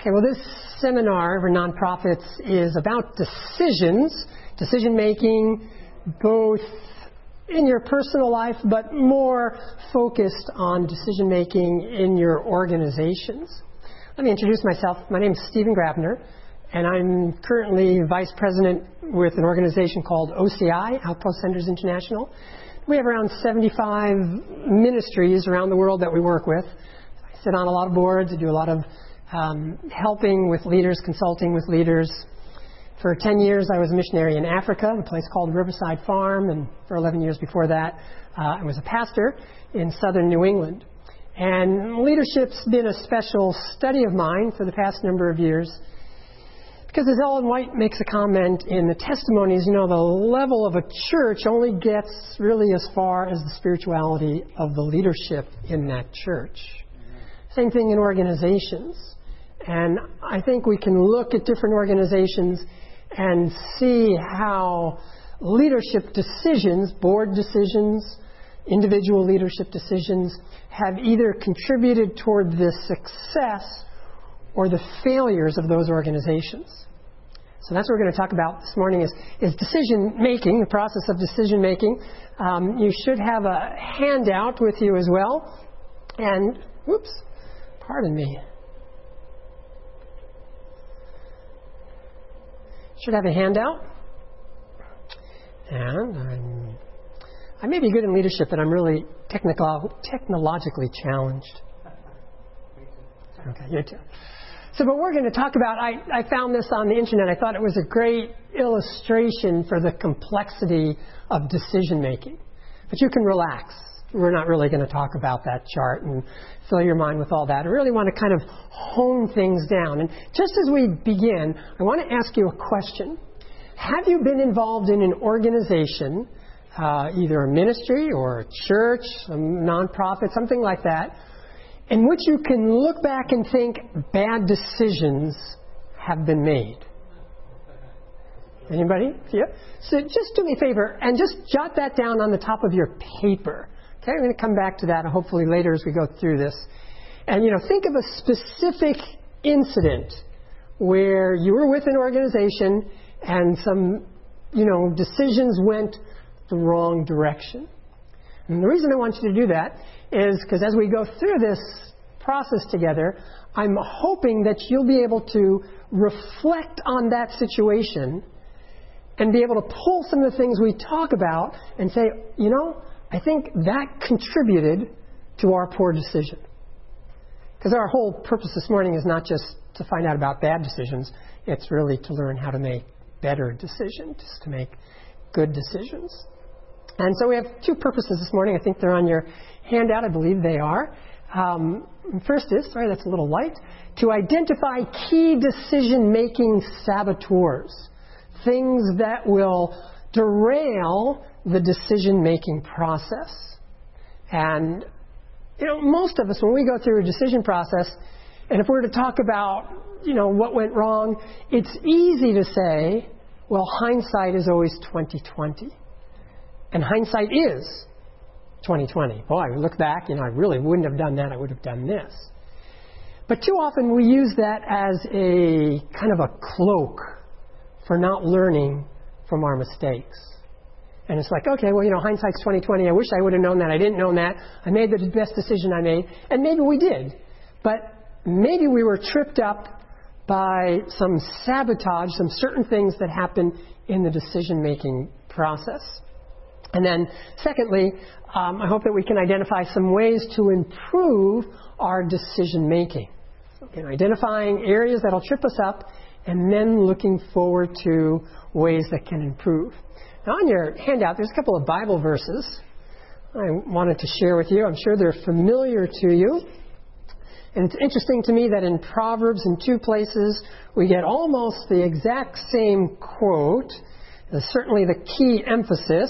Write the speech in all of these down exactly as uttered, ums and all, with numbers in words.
Okay, well, this seminar for nonprofits is about decisions, decision making, both in your personal life, but more focused on decision making in your organizations. Let me introduce myself. My name is Stephen Grabner, and I'm currently Vice President with an organization called O C I, Outpost Centers International. We have around seventy-five ministries around the world that we work with. I sit on a lot of boards. I do a lot of um, helping with leaders, consulting with leaders. For ten years, I was a missionary in Africa, a place called Riverside Farm, and for eleven years before that, uh, I was a pastor in southern New England. And leadership's been a special study of mine for the past number of years, because as Ellen White makes a comment in the testimonies, you know, the level of a church only gets really as far as the spirituality of the leadership in that church. Same thing in organizations. And I think we can look at different organizations and see how leadership decisions, board decisions, individual leadership decisions, have either contributed toward the success or the failures of those organizations. So that's what we're going to talk about this morning is, is decision making, the process of decision making. Um, you should have a handout with you as well. And, whoops, pardon me. Should have a handout. And I'm, I may be good in leadership, but I'm really technical, technologically challenged. Okay, you too. So what we're going to talk about, I, I found this on the internet. I thought it was a great illustration for the complexity of decision making. But you can relax. We're not really going to talk about that chart and fill your mind with all that. I really want to kind of hone things down. And just as we begin, I want to ask you a question. Have you been involved in an organization, uh, either a ministry or a church, a nonprofit, something like that, in which you can look back and think bad decisions have been made? Anybody? Yeah? So just do me a favor and just jot that down on the top of your paper. Okay, I'm going to come back to that hopefully later as we go through this. And, you know, think of a specific incident where you were with an organization and some, you know, decisions went the wrong direction. And the reason I want you to do that is because as we go through this process together, I'm hoping that you'll be able to reflect on that situation and be able to pull some of the things we talk about and say, you know, I think that contributed to our poor decision. Because our whole purpose this morning is not just to find out about bad decisions, it's really to learn how to make better decisions, to make good decisions. And so we have two purposes this morning. I think they're on your handout. I believe they are. Um, first is, sorry, that's a little light, to identify key decision-making saboteurs, things that will derail the decision-making process. And, you know, most of us, when we go through a decision process, and if we're to talk about, you know, what went wrong, it's easy to say, well, hindsight is always twenty twenty. And hindsight is twenty twenty. Boy, I look back, you know, I really wouldn't have done that. I would have done this. But too often we use that as a kind of a cloak for not learning from our mistakes. And it's like, okay, well, you know, hindsight's twenty twenty. I wish I would have known that. I didn't know that. I made the best decision I made. And maybe we did. But maybe we were tripped up by some sabotage, some certain things that happen in the decision-making process. And then, secondly, um, I hope that we can identify some ways to improve our decision-making. Okay, identifying areas that will trip us up, and then looking forward to ways that can improve. Now, on your handout, there's a couple of Bible verses I wanted to share with you. I'm sure they're familiar to you. And it's interesting to me that in Proverbs, in two places, we get almost the exact same quote. There's certainly the key emphasis.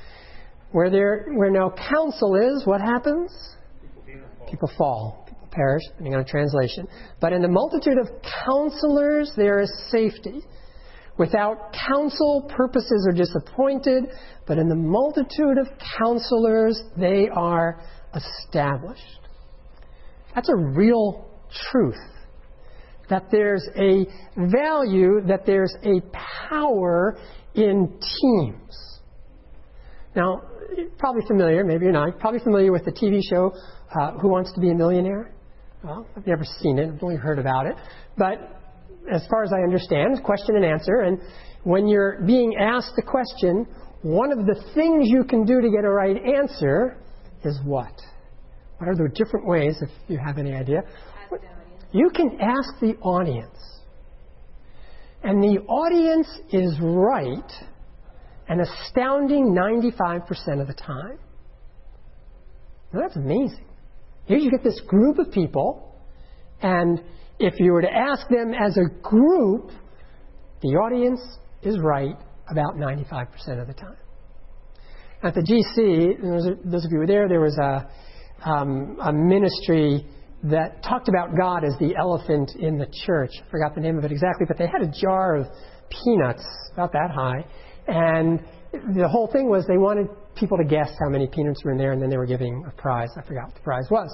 Where there, where no counsel is, what happens? People fall. People perish, depending on translation. But in the multitude of counselors, there is safety. Without counsel, purposes are disappointed. But in the multitude of counselors, they are established. That's a real truth. that there's a value, that there's a power in teams. Now, you're probably familiar, maybe you're not, you're probably familiar with the T V show, uh, Who Wants to Be a Millionaire? Well, I've never seen it, I've only heard about it. But as far as I understand, it's question and answer. And when you're being asked a question, one of the things you can do to get a right answer is what? What are the different ways, if you have any idea? You can ask the audience. And the audience is right an astounding ninety-five percent of the time. Now that's amazing. Here you get this group of people, and if you were to ask them as a group, the audience is right about ninety-five percent of the time. At the G C, those, those of you who were there, there was a, um, a ministry that talked about God as the elephant in the church. I forgot the name of it exactly, but they had a jar of peanuts about that high, and the whole thing was they wanted people to guess how many peanuts were in there, and then they were giving a prize. I forgot what the prize was.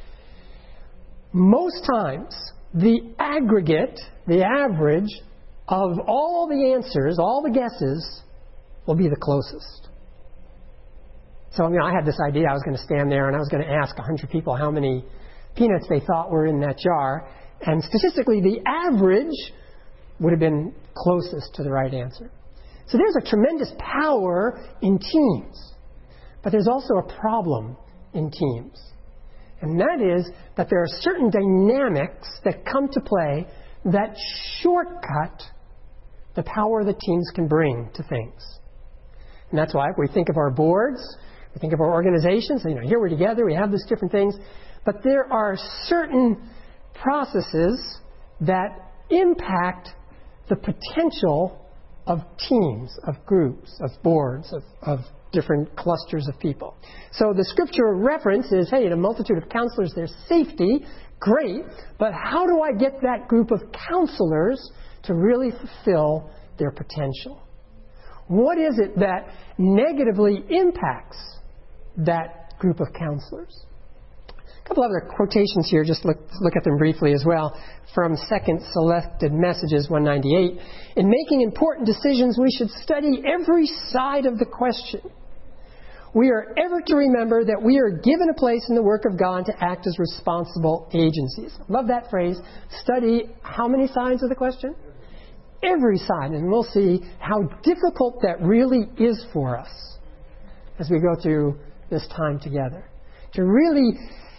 Most times, the aggregate, the average of all the answers, all the guesses, will be the closest. So, I mean, I had this idea. I was going to stand there and I was going to ask one hundred people how many peanuts they thought were in that jar. And statistically, the average would have been closest to the right answer. So there's a tremendous power in teams. But there's also a problem in teams. And that is that there are certain dynamics that come to play that shortcut the power that teams can bring to things. And that's why if we think of our boards, we think of our organizations, you know, here we're together, we have these different things, but there are certain processes that impact the potential of teams, of groups, of boards, of, of different clusters of people. So the scripture reference is, hey, in a multitude of counselors there's safety, great, but how do I get that group of counselors to really fulfill their potential? What is it that negatively impacts that group of counselors? A couple other quotations here, just look, look at them briefly as well, from Second Selected Messages one ninety-eight. In making important decisions, we should study every side of the question. We are ever to remember that we are given a place in the work of God to act as responsible agencies. Love that phrase. Study how many sides of the question? Every side. And we'll see how difficult that really is for us as we go through this time together. To really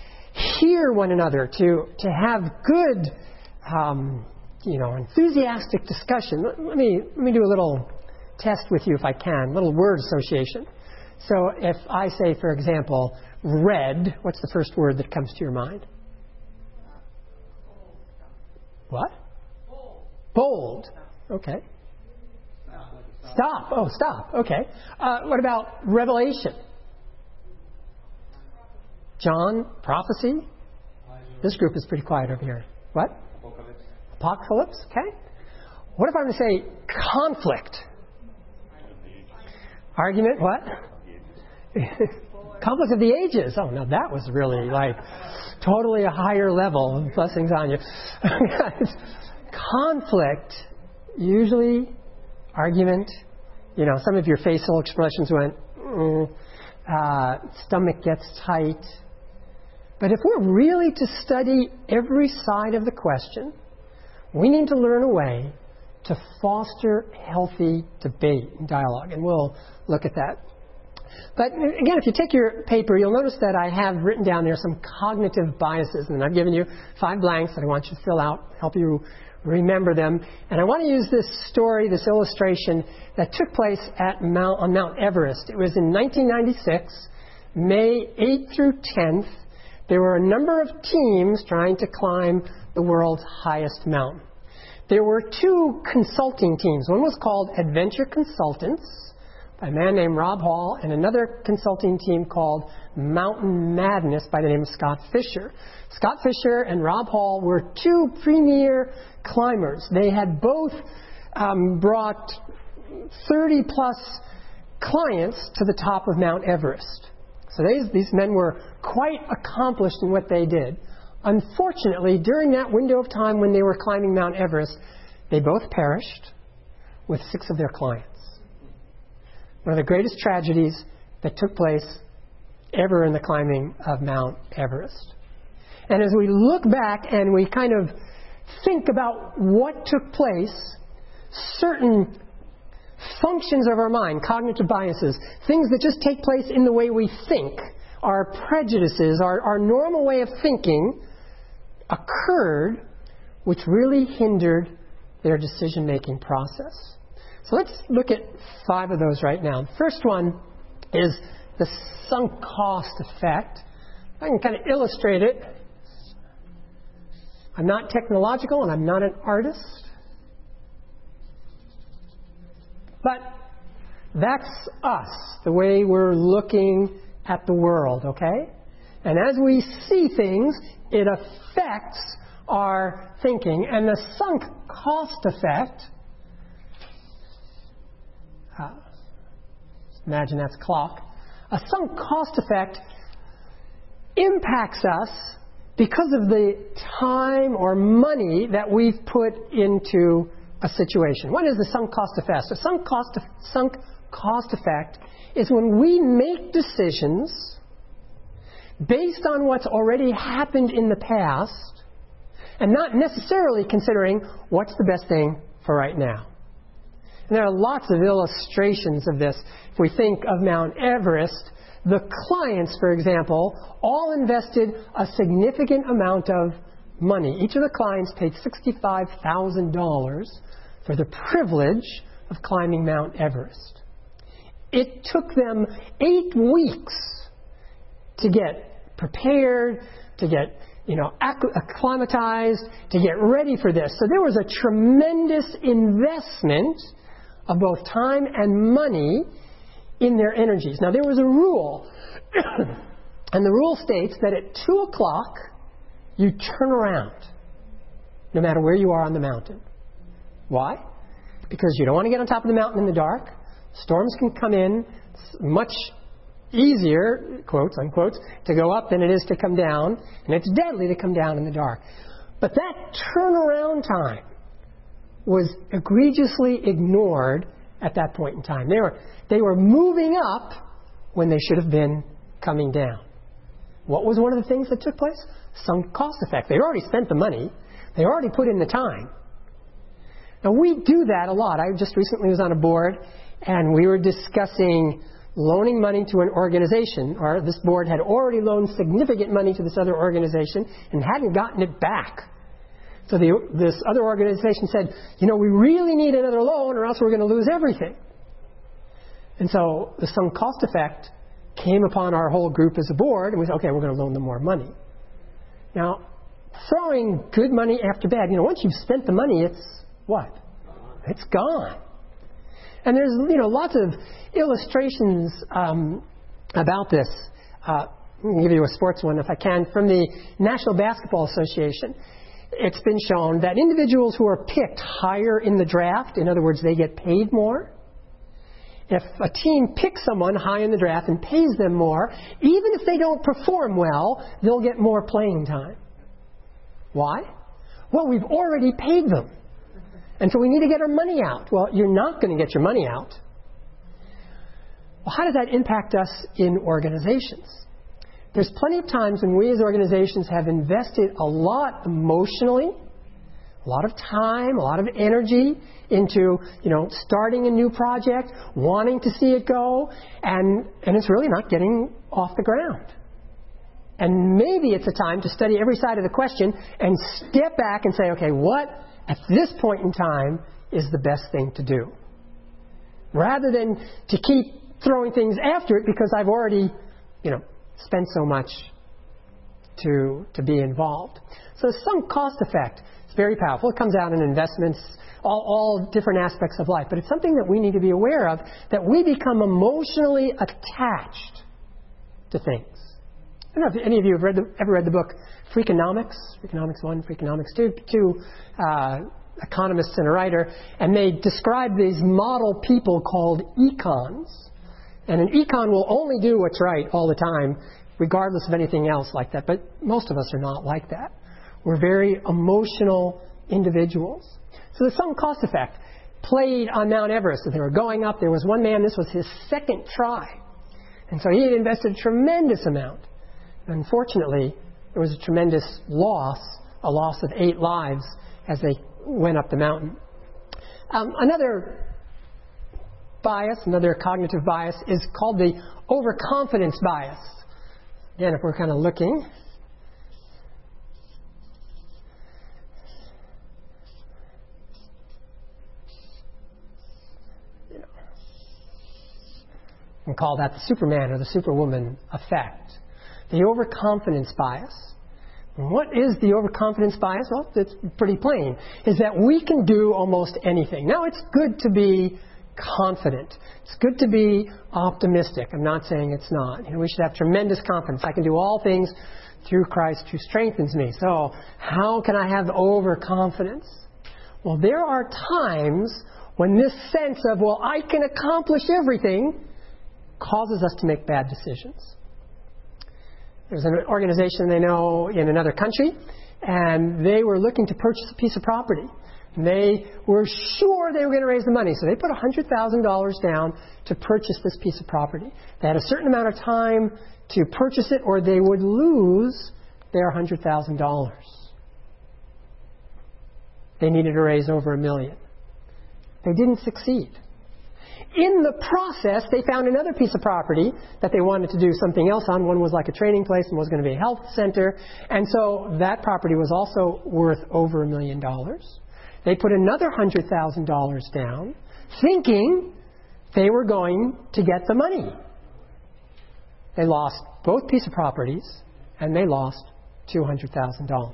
hear one another, to, to have good, um, you know, enthusiastic discussion. Let, let me, let me do a little test with you if I can, a little word association. So if I say, for example, red, what's the first word that comes to your mind? What? Bold. Bold. Okay. Stop. Oh, stop. Okay. Uh, what about revelation? John, prophecy. This group is pretty quiet over here. What? Apocalypse. Apocalypse. Okay. What if I were to say conflict? Argument. What? Conflict of the ages. Oh, now that was really like totally a higher level. Blessings on you. Conflict. Usually, argument. You know, some of your facial expressions went, mm, uh, stomach gets tight. But if we're really to study every side of the question, we need to learn a way to foster healthy debate and dialogue. And we'll look at that. But again, if you take your paper, you'll notice that I have written down there some cognitive biases. And I've given you five blanks that I want you to fill out, help you remember them. And I want to use this story, this illustration that took place at Mount, on Mount Everest. It was in nineteen ninety-six, May eighth through tenth. There were a number of teams trying to climb the world's highest mountain. There were two consulting teams. One was called Adventure Consultants by a man named Rob Hall, and another consulting team called Mountain Madness by the name of Scott Fisher. Scott Fisher and Rob Hall were two premier climbers. They had both um, brought thirty plus clients to the top of Mount Everest. So these, these men were quite accomplished in what they did. Unfortunately, during that window of time when they were climbing Mount Everest, they both perished with six of their clients. One of the greatest tragedies that took place ever in the climbing of Mount Everest. And as we look back and we kind of think about what took place, certain functions of our mind, cognitive biases, things that just take place in the way we think, our prejudices, our, our normal way of thinking, occurred, which really hindered their decision-making process. So let's look at five of those right now. The first one is the sunk cost effect. I can kind of illustrate it. I'm not technological and I'm not an artist. But that's us, the way we're looking at the world, okay? And as we see things, it affects our thinking. And the sunk cost effect, uh, imagine that's a clock. A sunk cost effect impacts us because of the time or money that we've put into a situation. What is the sunk cost effect? The sunk cost, sunk cost effect is when we make decisions based on what's already happened in the past and not necessarily considering what's the best thing for right now. And there are lots of illustrations of this. If we think of Mount Everest, the clients, for example, all invested a significant amount of money. Each of the clients paid sixty-five thousand dollars for the privilege of climbing Mount Everest. It took them eight weeks to get prepared, to get, you know, acclimatized, to get ready for this. So there was a tremendous investment of both time and money in their energies. Now there was a rule, and the rule states that at two o'clock you turn around, no matter where you are on the mountain. Why? Because you don't want to get on top of the mountain in the dark. Storms can come in. It's much easier, quotes, unquotes, to go up than it is to come down, and it's deadly to come down in the dark. But that turnaround time was egregiously ignored at that point in time. They were, they were moving up when they should have been coming down. What was one of the things that took place? Sunk cost effect. They already spent the money. They already put in the time. Now, we do that a lot. I just recently was on a board, and we were discussing loaning money to an organization, or this board had already loaned significant money to this other organization and hadn't gotten it back. So the, this other organization said, you know, we really need another loan or else we're going to lose everything. And so the sunk cost effect came upon our whole group as a board, and we said, okay, we're going to loan them more money. Now, throwing good money after bad, you know, once you've spent the money, it's what? It's gone. And there's, you know, lots of illustrations um, about this. Uh, I'm going to give you a sports one if I can. From the National Basketball Association, it's been shown that individuals who are picked higher in the draft, in other words, they get paid more. If a team picks someone high in the draft and pays them more, even if they don't perform well, they'll get more playing time. Why? Well, we've already paid them. And so we need to get our money out. Well, you're not going to get your money out. Well, how does that impact us in organizations? There's plenty of times when we as organizations have invested a lot emotionally, a lot of time, a lot of energy into, you know, starting a new project, wanting to see it go, and, and it's really not getting off the ground. And maybe it's a time to study every side of the question and step back and say, okay, what at this point in time is the best thing to do? Rather than to keep throwing things after it because I've already, you know, spent so much to, to be involved. So the sunk cost effect is very powerful. It comes out in investments, all, all different aspects of life. But it's something that we need to be aware of, that we become emotionally attached to things. I don't know if any of you have read the, ever read the book Freakonomics, Freakonomics one, Freakonomics two, two uh, economists and a writer, and they describe these model people called econs. And an econ will only do what's right all the time regardless of anything else like that. But most of us are not like that. We're very emotional individuals. So the sunk cost effect played on Mount Everest. As they were going up, there was one man, this was his second try. And so he had invested a tremendous amount. Unfortunately, there was a tremendous loss, a loss of eight lives as they went up the mountain. Um, another bias, another cognitive bias, is called the overconfidence bias. Again, if we're kind of looking, you know, we can call that the Superman or the Superwoman effect. The overconfidence bias. And what is the overconfidence bias? Well, it's pretty plain. Is that we can do almost anything. Now, it's good to be confident. It's good to be optimistic. I'm not saying it's not. You know, we should have tremendous confidence. I can do all things through Christ who strengthens me. So, how can I have overconfidence? Well, there are times when this sense of, well, I can accomplish everything, causes us to make bad decisions. There's an organization they know in another country, and they were looking to purchase a piece of property. And they were sure they were going to raise the money, so they put one hundred thousand dollars down to purchase this piece of property. They had a certain amount of time to purchase it, or they would lose their one hundred thousand dollars. They needed to raise over a million. They didn't succeed. In the process, they found another piece of property that they wanted to do something else on. One was like a training place and was going to be a health center. And so that property was also worth over a million dollars. They put another one hundred thousand dollars down, thinking they were going to get the money. They lost both pieces of properties, and they lost two hundred thousand dollars.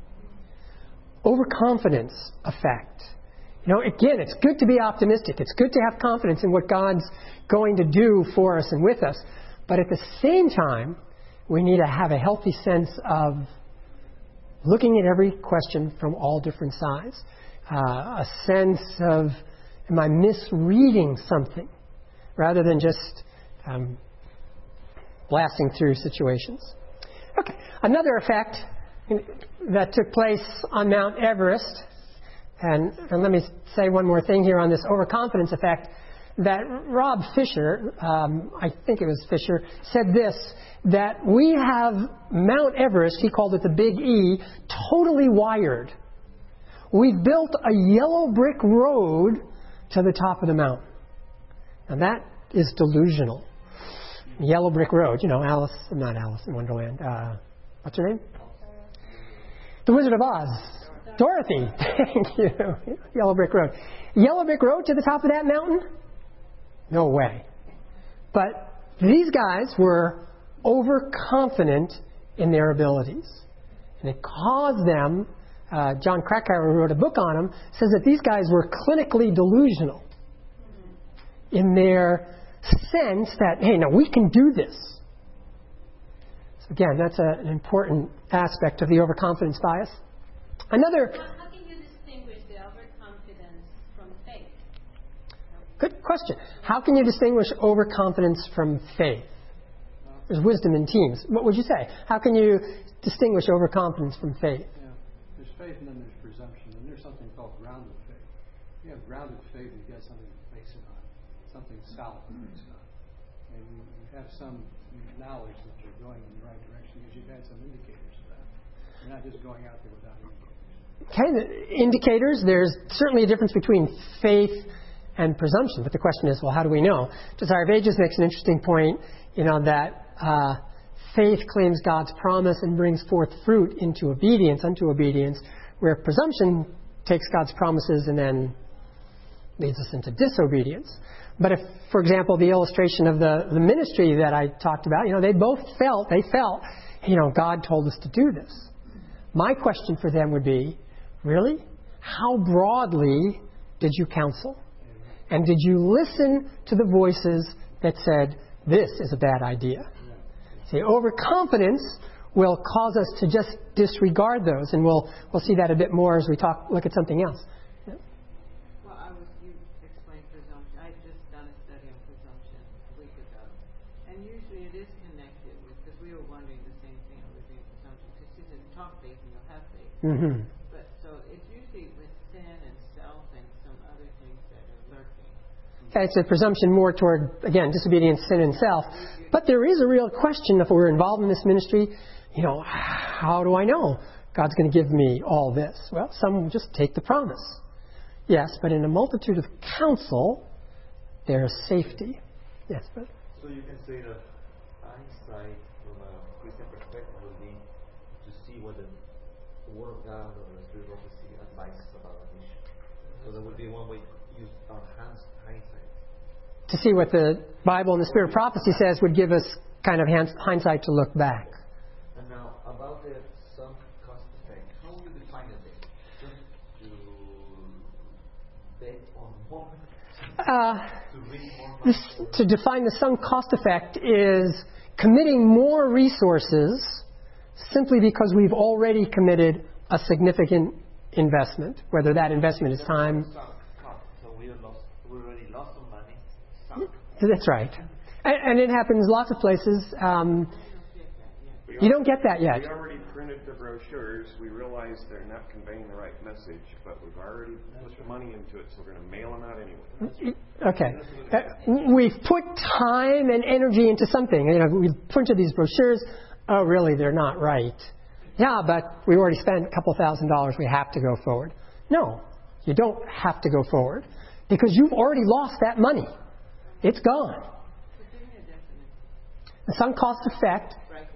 Overconfidence effect. You know, again, it's good to be optimistic. It's good to have confidence in what God's going to do for us and with us. But at the same time, we need to have a healthy sense of looking at every question from all different sides. Uh, a sense of, am I misreading something? Rather than just um, blasting through situations. Okay, another effect that took place on Mount Everest. And, and let me say one more thing here on this overconfidence effect, that Rob Fisher, um, I think it was Fisher, said this, that we have Mount Everest, he called it the Big E, totally wired. We've built a yellow brick road to the top of the mountain. And that is delusional. Yellow brick road, you know, Alice, not Alice in Wonderland, uh, what's her name? The Wizard of Oz. Dorothy, thank you. Yellow brick road. Yellow brick road to the top of that mountain? No way. But these guys were overconfident in their abilities. And it caused them, uh, John Krakauer, who wrote a book on them, says that these guys were clinically delusional in their sense that, hey, now we can do this. So again, that's a, an important aspect of the overconfidence bias. Another. How can you distinguish the overconfidence from faith? Good question. How can you distinguish overconfidence from faith? There's wisdom in teams. What would you say? How can you distinguish overconfidence from faith? Yeah. There's faith and then there's presumption. And there's something called grounded faith. You have grounded faith, you've got something to base it on, something solid to base it on. And you, you have some knowledge that you're going in the right direction because you've had some indicators of that. You're not just going out there without indicators. Okay, the indicators, there's certainly a difference between faith and presumption. But the question is, well, how do we know? Desire of Ages makes an interesting point, you know, that uh, faith claims God's promise and brings forth fruit into obedience, unto obedience, where presumption takes God's promises and then leads us into disobedience. But if, for example, the illustration of the, the ministry that I talked about, you know, they both felt, they felt, you know, God told us to do this. My question for them would be, really? How broadly did you counsel? And did you listen to the voices that said, this is a bad idea? See, overconfidence will cause us to just disregard those, and we'll we'll see that a bit more as we talk look at something else. Yeah. Well, I was you explained presumption. I just done a study on presumption a week ago, and usually it is connected with because we were Mm-hmm. But so it's usually with sin and self and some other things that are lurking. Okay, it's a presumption more toward, again, disobedience, sin, and self. But there is a real question if we're involved in this ministry, you know, how do I know God's going to give me all this? Well, some just take the promise. Yes, but in a multitude of counsel, there is safety. Yes, brother? So you can say that hindsight from a Christian perspective would be to see what the Word of God or the Spirit of prophecy advises about an issue. So that would be one way to use our hands, hindsight. To see what the Bible and the Spirit of prophecy says would give us kind of hindsight to look back. And now, about the sunk cost effect, how would you define it? Just to bet on more? Uh, to read more this, money? to define the sunk cost effect is committing more resources simply because we've already committed a significant investment, whether that investment is time. Sunk cost. So we have lost, we already lost some money. Sunk. That's right. And, and it happens lots of places. Um, you don't get that yet. We already printed the brochures. We realize they're not conveying the right message, but we've already put the money into it, so we're going to mail them out anyway. Okay. Uh, we've put time and energy into something. You know, we've printed these brochures. Oh, really? They're not right. Yeah, but we already spent a couple thousand dollars. We have to go forward. No, you don't have to go forward because you've already lost that money. It's gone. The sunk cost effect.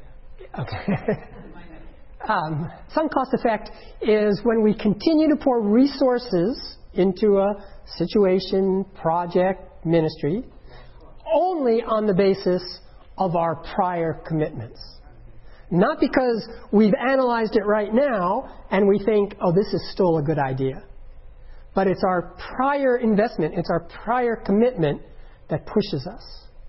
Okay. um, sunk cost effect is when we continue to pour resources into a situation, project, ministry, only on the basis of our prior commitments. Not because we've analyzed it right now and we think, oh, this is still a good idea. But it's our prior investment, it's our prior commitment that pushes us.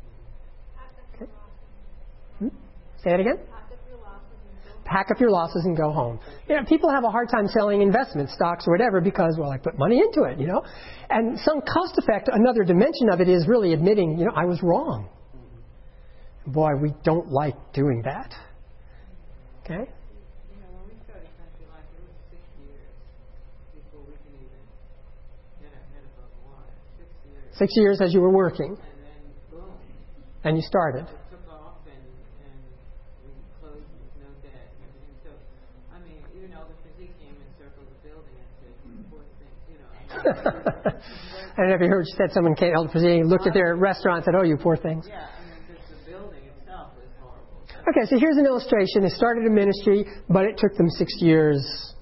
Okay. Hmm? Say it again? Pack up your losses and go home. You know, people have a hard time selling investment stocks or whatever because, well, I put money into it, you know. And some cost effect, another dimension of it is really admitting, you know, I was wrong. Boy, we don't like doing that. Okay? You know, when we started Country Life, it was six years before we could even get our head above water. Six years. Six years as you were working. And then, boom. And you started. It took off and, and we closed with no debt. And, and so, I mean, even all the physique came and circled the building and said, poor thing, you know. I, mean, I don't know if you heard you said someone came, looked at their restaurant and said, oh, you poor things. yeah, I mean, just the building itself was horrible. Okay, so here's an illustration. They started a ministry, but it took them six years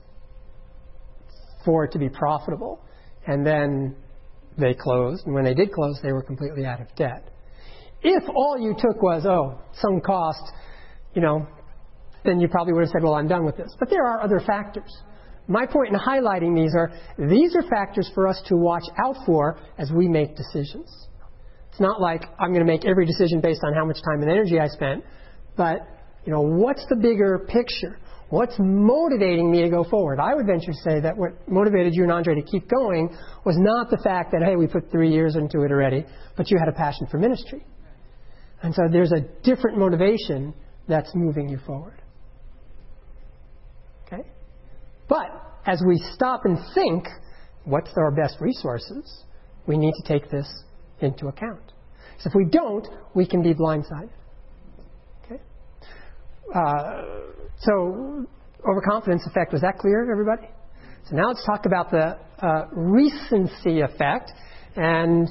for it to be profitable. And then they closed. And when they did close, they were completely out of debt. If all you took was, oh, some cost, you know, then you probably would have said, well, I'm done with this. But there are other factors. My point in highlighting these are, these are factors for us to watch out for as we make decisions. It's not like I'm going to make every decision based on how much time and energy I spent. But, you know, what's the bigger picture? What's motivating me to go forward? I would venture to say that what motivated you and Andre to keep going was not the fact that, hey, we put three years into it already, but you had a passion for ministry. And so there's a different motivation that's moving you forward. Okay? But as we stop and think, what's our best resources? We need to take this into account. So if we don't, we can be blindsided. Uh, so, overconfidence effect, was that clear, everybody? So now let's talk about the uh, recency effect. And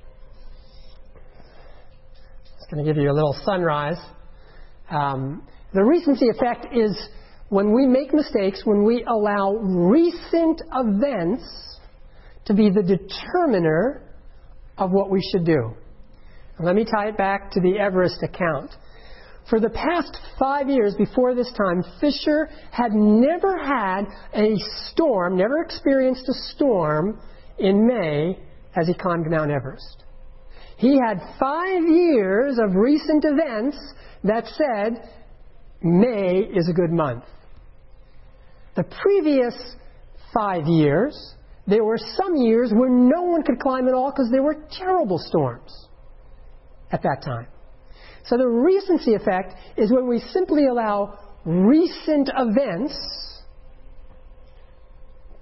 it's going to give you a little sunrise. Um, the recency effect is when we make mistakes, when we allow recent events to be the determiner of what we should do. And let me tie it back to the Everest account. For the past five years before this time, Fisher had never had a storm, never experienced a storm in May as he climbed Mount Everest. He had five years of recent events that said May is a good month. The previous five years, there were some years where no one could climb at all because there were terrible storms at that time. So the recency effect is when we simply allow recent events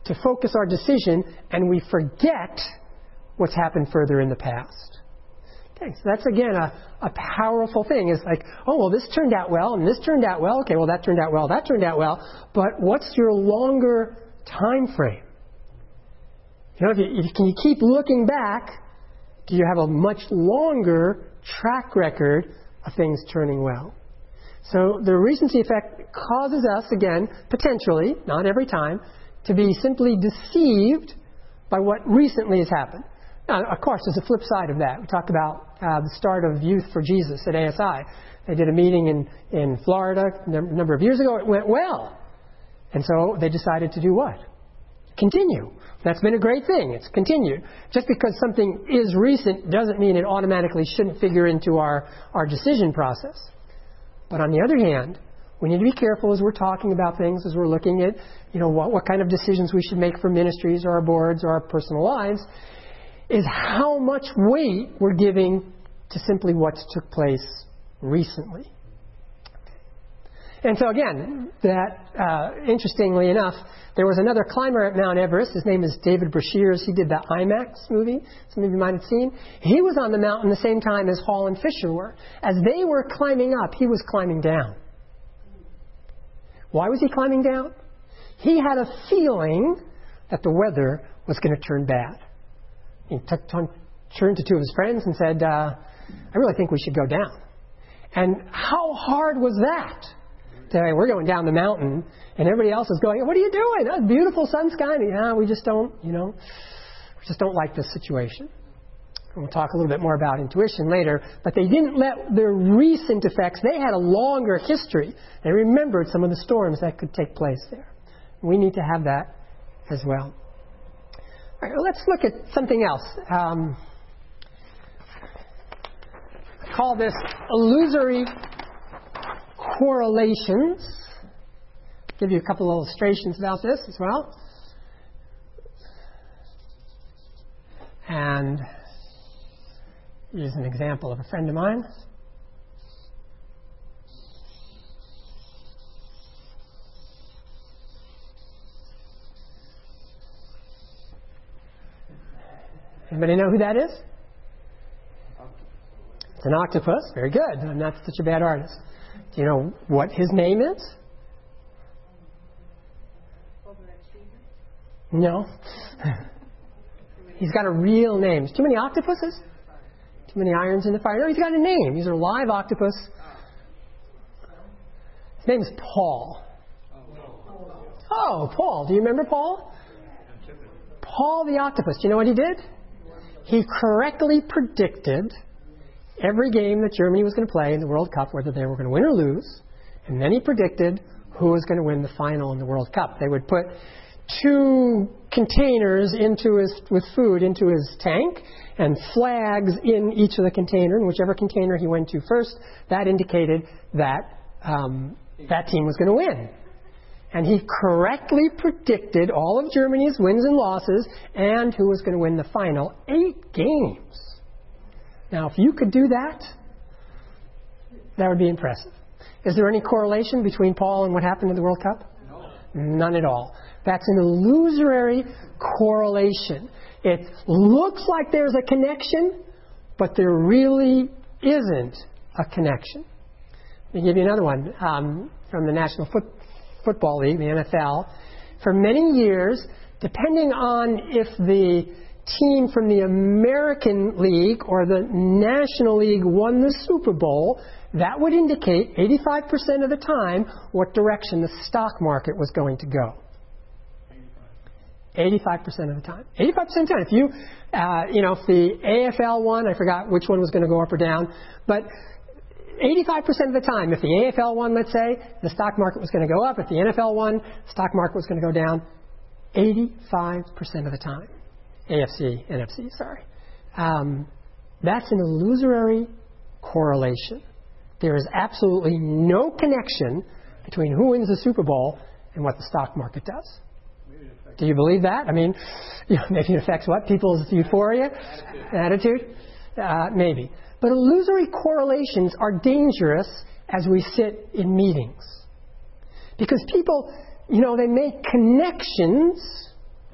to focus our decision, and we forget what's happened further in the past. Okay, so that's, again, a, a powerful thing. It's like, oh, well, this turned out well, and this turned out well. Okay, well, that turned out well, that turned out well. But what's your longer time frame? You know, if you, if, can you keep looking back, do you have a much longer track record of things turning well? So the recency effect causes us, again, potentially, not every time, to be simply deceived by what recently has happened. Now, of course, there's a flip side of that. We talked about uh, the start of Youth for Jesus at A S I. They did a meeting in, in Florida a number of years ago. It went well. And so they decided to do what? Continue. That's been a great thing. It's continued. Just because something is recent doesn't mean it automatically shouldn't figure into our, our decision process. But on the other hand, we need to be careful as we're talking about things, as we're looking at, you know, what, what kind of decisions we should make for ministries or our boards or our personal lives, is how much weight we're giving to simply what's took place recently. And so again, that uh, interestingly enough, there was another climber at Mount Everest. His name is David Brashears. He did the IMAX movie. Some of you might have seen. He was on the mountain the same time as Hall and Fisher were. As they were climbing up, he was climbing down. Why was he climbing down? He had a feeling that the weather was going to turn bad. He t- t- turned to two of his friends and said, uh, I really think we should go down. And how hard was that? To, we're going down the mountain, and everybody else is going, what are you doing? Oh, beautiful sun sky. Yeah, we just don't, you know, we just don't like this situation. And we'll talk a little bit more about intuition later. But they didn't let their recent effects, they had a longer history. They remembered some of the storms that could take place there. We need to have that as well. All right, well, let's look at something else. Um, I call this illusory correlations. I'll give you a couple of illustrations about this as well. And here's an example of a friend of mine. Anybody know who that is? It's an octopus. Very good. I'm not such a bad artist. Do you know what his name is? No. He's got a real name. There's too many octopuses? Too many irons in the fire? No, he's got a name. He's a live octopus. His name is Paul. Oh, Paul. Do you remember Paul? Paul the octopus. Do you know what he did? He correctly predicted every game that Germany was going to play in the World Cup, whether they were going to win or lose. And then he predicted who was going to win the final in the World Cup. They would put two containers into his, with food into his tank and flags in each of the containers. And whichever container he went to first, that indicated that um, that team was going to win. And he correctly predicted all of Germany's wins and losses and who was going to win the final eight games. Now, if you could do that, that would be impressive. Is there any correlation between Paul and what happened in the World Cup? No. None at all. That's an illusory correlation. It looks like there's a connection, but there really isn't a connection. Let me give you another one um, from the National Foot- Football League, the N F L. For many years, depending on if the team from the American League or the National League won the Super Bowl, that would indicate eighty-five percent of the time what direction the stock market was going to go. eighty-five percent of the time. eighty-five percent of the time. If you, uh, you know, if the A F L won, I forgot which one was going to go up or down, but eighty-five percent of the time, if the A F L won, let's say, the stock market was going to go up. If the N F L won, the stock market was going to go down. eighty-five percent of the time. A F C, N F C, sorry. Um, that's an illusory correlation. There is absolutely no connection between who wins the Super Bowl and what the stock market does. Do you believe that? I mean, you know, maybe it affects what? People's euphoria? Attitude? Uh, maybe. But illusory correlations are dangerous as we sit in meetings. Because people, you know, they make connections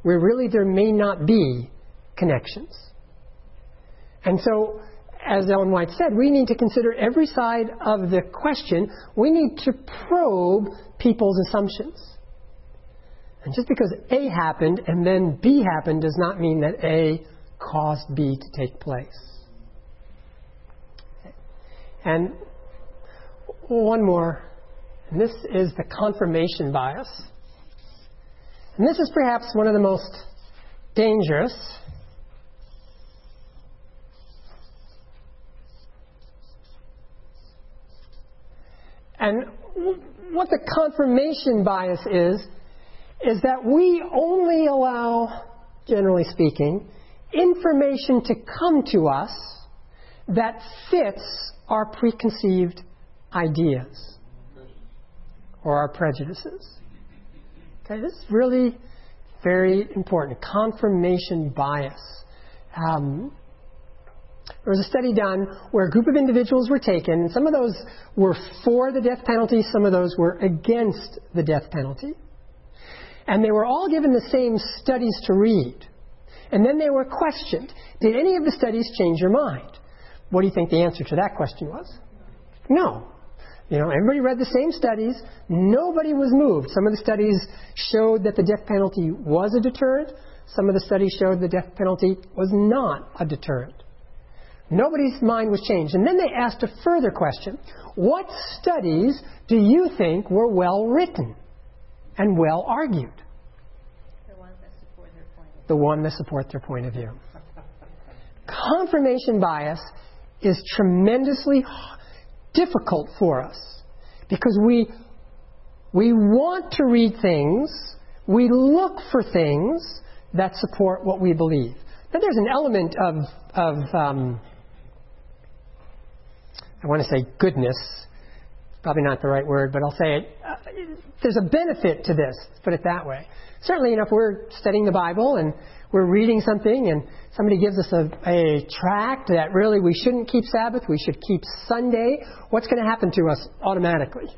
where really there may not be connections. And so, as Ellen White said, we need to consider every side of the question. We need to probe people's assumptions. And just because A happened and then B happened does not mean that A caused B to take place. And one more, and this is the confirmation bias. And this is perhaps one of the most dangerous. And what the confirmation bias is, is that we only allow, generally speaking, information to come to us that fits our preconceived ideas or our prejudices. Okay, this is really very important. Confirmation bias. Um, there was a study done where a group of individuals were taken, and some of those were for the death penalty, some of those were against the death penalty. And they were all given the same studies to read. And then they were questioned. Did any of the studies change your mind? What do you think the answer to that question was? No. You know, everybody read the same studies. Nobody was moved. Some of the studies showed that the death penalty was a deterrent. Some of the studies showed the death penalty was not a deterrent. Nobody's mind was changed. And then they asked a further question. What studies do you think were well written and well argued? The ones that support their point of view. The one that support their point of view. Confirmation bias is tremendously difficult for us because we we want to read things, we look for things that support what we believe. Now there's an element of of um, I want to say goodness, probably not the right word, but I'll say it. Uh, there's a benefit to this. Let's put it that way. Certainly, you know, if we're studying the Bible and we're reading something and somebody gives us a, a tract that really we shouldn't keep Sabbath, we should keep Sunday, what's going to happen to us automatically?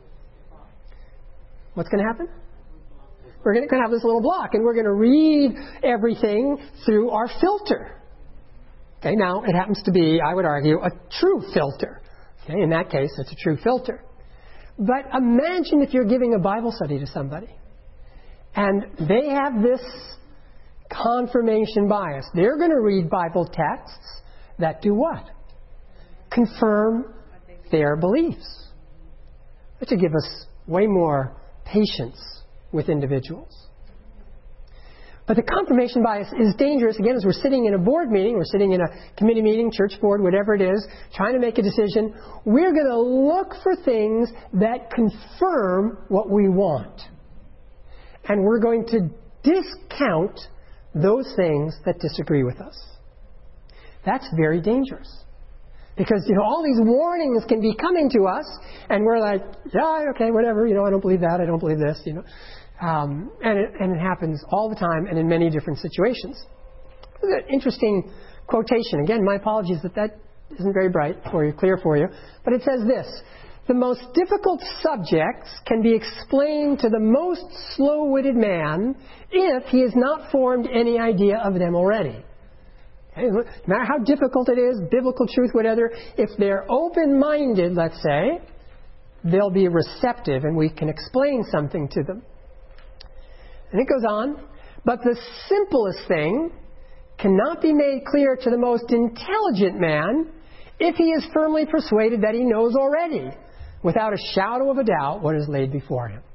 What's going to happen? We're going to have this little block and we're going to read everything through our filter. Okay, now it happens to be, I would argue, a true filter. Okay, in that case, it's a true filter. But imagine if you're giving a Bible study to somebody and they have this confirmation bias. They're going to read Bible texts that do what? Confirm their beliefs. That should give us way more patience with individuals. But the confirmation bias is dangerous, again, as we're sitting in a board meeting, we're sitting in a committee meeting, church board, whatever it is, trying to make a decision. We're going to look for things that confirm what we want. And we're going to discount those things that disagree with us. That's very dangerous. Because, you know, all these warnings can be coming to us, and we're like, yeah, okay, whatever, you know, I don't believe that, I don't believe this, you know. Um, and, it, and it happens all the time and in many different situations. This is an interesting quotation. Again, my apologies that that isn't very bright for you, clear for you. But it says this: the most difficult subjects can be explained to the most slow-witted man if he has not formed any idea of them already. Okay? No matter how difficult it is, biblical truth, whatever, if they're open-minded, let's say, they'll be receptive and we can explain something to them. And it goes on, but the simplest thing cannot be made clear to the most intelligent man if he is firmly persuaded that he knows already, without a shadow of a doubt, what is laid before him.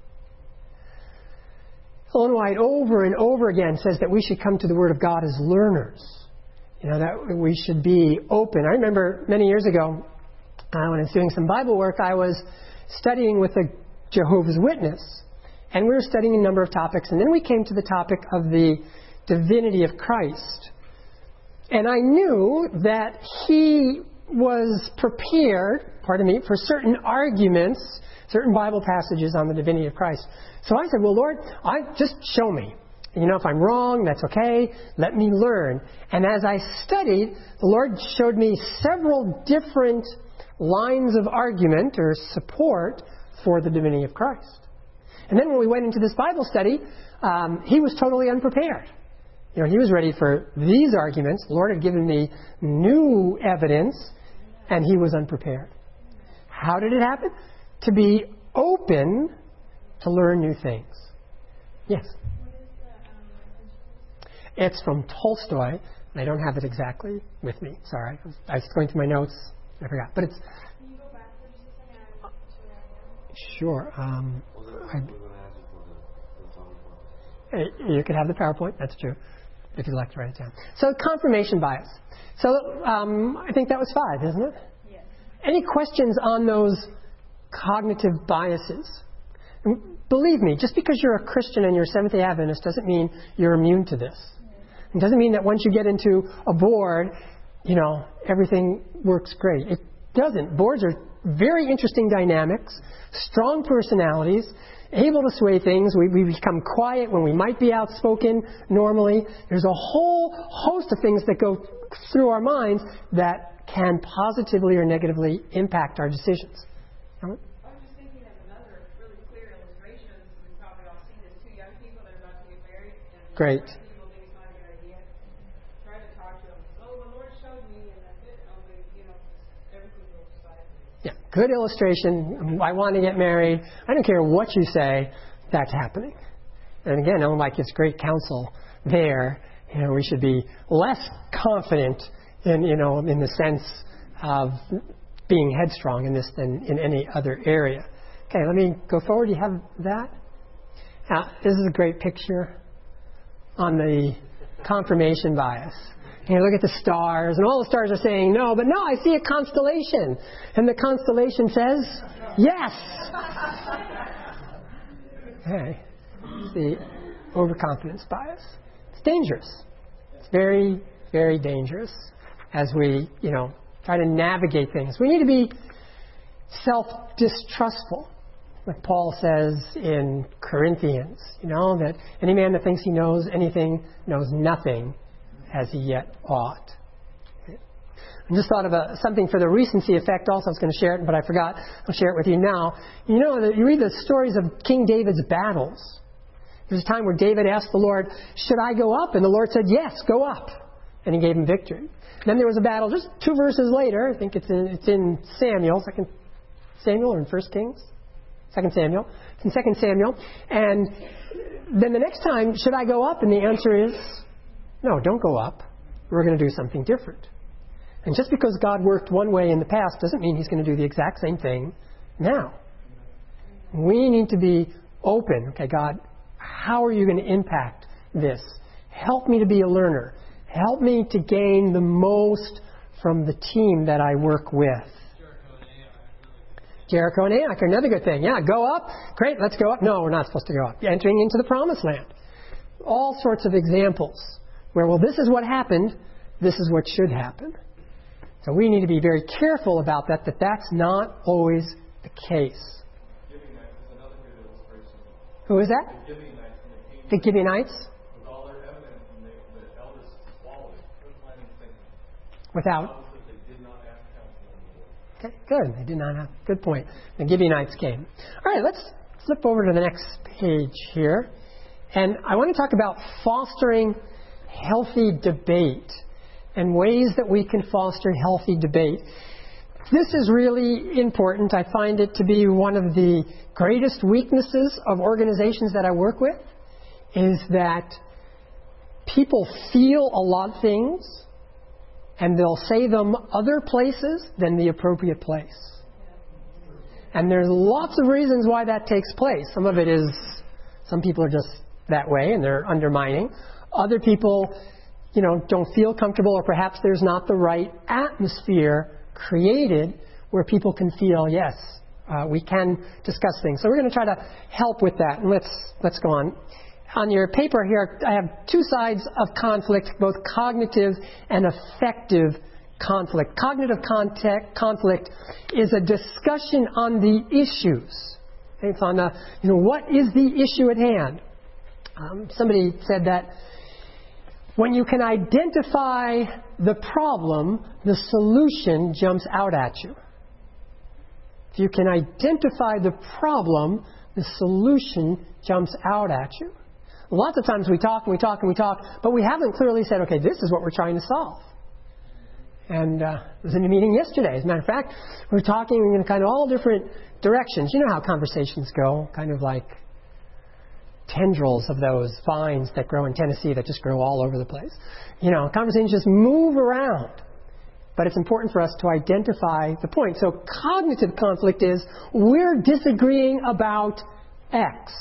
Ellen White over and over again says that we should come to the Word of God as learners. You know, that we should be open. I remember many years ago, uh, when I was doing some Bible work, I was studying with a Jehovah's Witness. And we were studying a number of topics, and then we came to the topic of the divinity of Christ. And I knew that he was prepared, pardon me, for certain arguments, certain Bible passages on the divinity of Christ. So I said, well, Lord, I just show me. You know, if I'm wrong, that's okay. Let me learn. And as I studied, the Lord showed me several different lines of argument or support for the divinity of Christ. And then when we went into this Bible study, um, he was totally unprepared. You know, he was ready for these arguments. The Lord had given me new evidence, and he was unprepared. How did it happen? To be open to learn new things. Yes? It's from Tolstoy. I don't have it exactly with me. Sorry. I was going through my notes. I forgot. But it's... Can you go back for just a second? I want to write down. Sure. Um, Well, then I, we're going to ask you for the, the PowerPoint. Uh, You could have the PowerPoint, that's true, if you'd like to write it down. So confirmation bias. So um, I think that was five, isn't it? Yes. Any questions on those cognitive biases? And believe me, just because you're a Christian and you're a Seventh-day Adventist doesn't mean you're immune to this. It doesn't mean that once you get into a board, you know, everything works great. It doesn't. Boards are very interesting dynamics, strong personalities, able to sway things. We, we become quiet when we might be outspoken normally. There's a whole host of things that go through our minds that can positively or negatively impact our decisions. I was just thinking of another really clear illustration. We've probably all seen this. Two young people that are about to get married. And Great. people think it's not a good idea. Try to talk to them. Oh, the Lord showed me, and that's it. Oh, but, you know, everything goes aside. Yeah, good illustration. I want to get married. I don't care what you say, that's happening. And again, unlike it's great counsel there, you know, we should be less confident in, you know, in the sense of being headstrong in this than in any other area. Okay, let me go forward. You have that? Now, this is a great picture on the confirmation bias. You know, look at the stars, and all the stars are saying no, but no, I see a constellation. And the constellation says, yes. Okay. It's the overconfidence bias. It's dangerous. It's very, very dangerous as we, you know, try to navigate things. We need to be self-distrustful. Like Paul says in Corinthians, you know, that any man that thinks he knows anything knows nothing as he yet ought. I just thought of a, something for the recency effect also. I was going to share it, but I forgot. I'll share it with you now. You know, that you read the stories of King David's battles. There's a time where David asked the Lord, should I go up? And the Lord said, yes, go up. And he gave him victory. Then there was a battle just two verses later. I think it's in, it's in Samuel, Second Samuel or in First Kings? Second Samuel. It's in Second Samuel. And then the next time, should I go up? And the answer is, no, don't go up. We're going to do something different. And just because God worked one way in the past doesn't mean He's going to do the exact same thing now. We need to be open. Okay, God, how are you going to impact this? Help me to be a learner. Help me to gain the most from the team that I work with. Jericho and Ai are another good thing. Yeah, go up. Great, let's go up. No, we're not supposed to go up. Entering into the promised land. All sorts of examples where, well, this is what happened. This is what should happen. So we need to be very careful about that, that that's not always the case. Gibeonites is another good illustration. Who is that? The Gibeonites. The Gibeonites? With all their evidence, and they, the elders swallowed it. Couldn't find anything. Without? They did not ask counsel on the Lord. Okay, good. They did not have. Good point. The Gibeonites came. All right, let's flip over to the next page here. And I want to talk about fostering healthy debate and ways that we can foster healthy debate. This is really important. I find it to be one of the greatest weaknesses of organizations that I work with, is that people feel a lot of things and they'll say them other places than the appropriate place. And there's lots of reasons why that takes place. Some of it is some people are just that way and they're undermining. Other people, you know, don't feel comfortable, or perhaps there's not the right atmosphere created where people can feel, yes, uh, we can discuss things. So we're going to try to help with that. And let's let's go on. On your paper here, I have two sides of conflict, both cognitive and affective conflict. Cognitive contact, conflict is a discussion on the issues. It's on the, you know, what is the issue at hand? Um, somebody said that when you can identify the problem, the solution jumps out at you. If you can identify the problem, the solution jumps out at you. Lots of times we talk and we talk and we talk, but we haven't clearly said, okay, this is what we're trying to solve. And uh, I was in a meeting yesterday. As a matter of fact, we were talking in kind of all different directions. You know how conversations go, kind of like tendrils of those vines that grow in Tennessee that just grow all over the place. You know, conversations just move around. But it's important for us to identify the point. So cognitive conflict is we're disagreeing about X.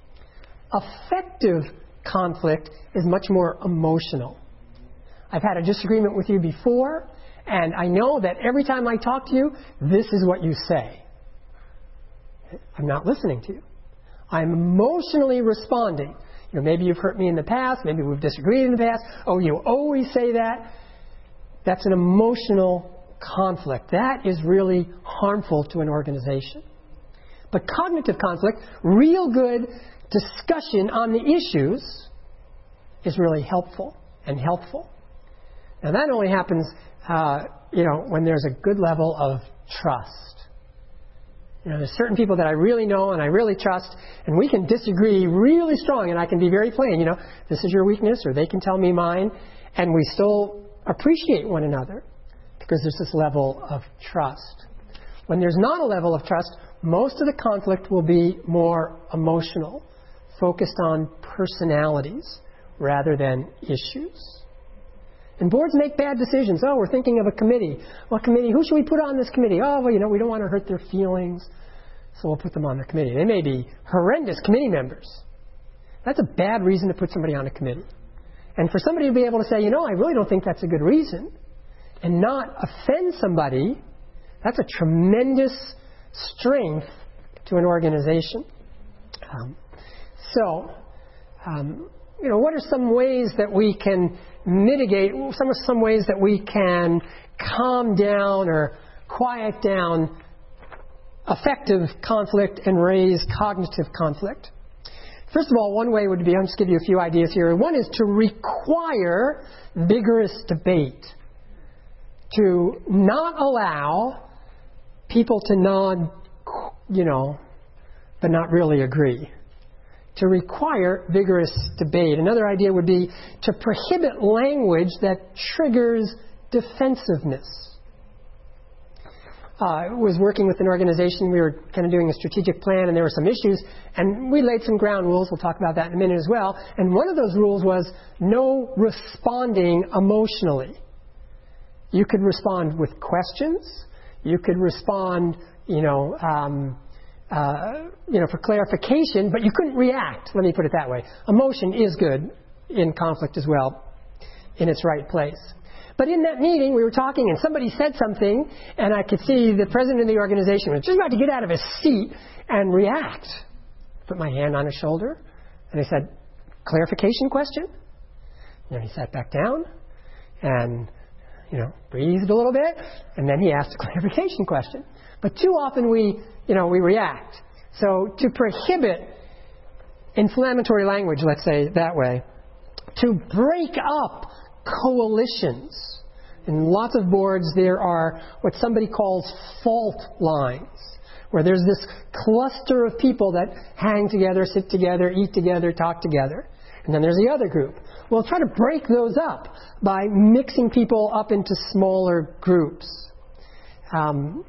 Affective conflict is much more emotional. I've had a disagreement with you before, and I know that every time I talk to you, this is what you say. I'm not listening to you. I'm emotionally responding. You know, maybe you've hurt me in the past, maybe we've disagreed in the past. Oh, you always say that. That's an emotional conflict. That is really harmful to an organization. But cognitive conflict, real good discussion on the issues, is really helpful and helpful. Now that only happens, uh, you know, when there's a good level of trust. You know, there's certain people that I really know and I really trust, and we can disagree really strong, and I can be very plain. You know, this is your weakness, or they can tell me mine, and we still appreciate one another because there's this level of trust. When there's not a level of trust, most of the conflict will be more emotional, focused on personalities rather than issues. And boards make bad decisions. Oh, we're thinking of a committee. What committee? Who should we put on this committee? Oh, well, you know, we don't want to hurt their feelings, so we'll put them on the committee. They may be horrendous committee members. That's a bad reason to put somebody on a committee. And for somebody to be able to say, you know, I really don't think that's a good reason, and not offend somebody, that's a tremendous strength to an organization. Um, so, um, you know, what are some ways that we can mitigate, some are some ways that we can calm down or quiet down affective conflict and raise cognitive conflict? First of all, one way would be, I'll just give you a few ideas here. One is to require vigorous debate. To not allow people to nod, you know, but not really agree. To require vigorous debate. Another idea would be to prohibit language that triggers defensiveness. Uh, I was working with an organization. We were kind of doing a strategic plan, and there were some issues, and we laid some ground rules. We'll talk about that in a minute as well. And one of those rules was no responding emotionally. You could respond with questions. You could respond, you know, um, uh, you know, for clarification, but you couldn't react. Let me put it that way. Emotion is good in conflict as well, in its right place. But in that meeting, we were talking, and somebody said something, and I could see the president of the organization was just about to get out of his seat and react. Put my hand on his shoulder, and I said, clarification question? And then he sat back down, and, you know, breathed a little bit, and then he asked a clarification question. But too often we, you know, we react. So to prohibit inflammatory language, let's say that way, to break up coalitions. In lots of boards there are what somebody calls fault lines, where there's this cluster of people that hang together, sit together, eat together, talk together. And then there's the other group. We'll try to break those up by mixing people up into smaller groups. Um,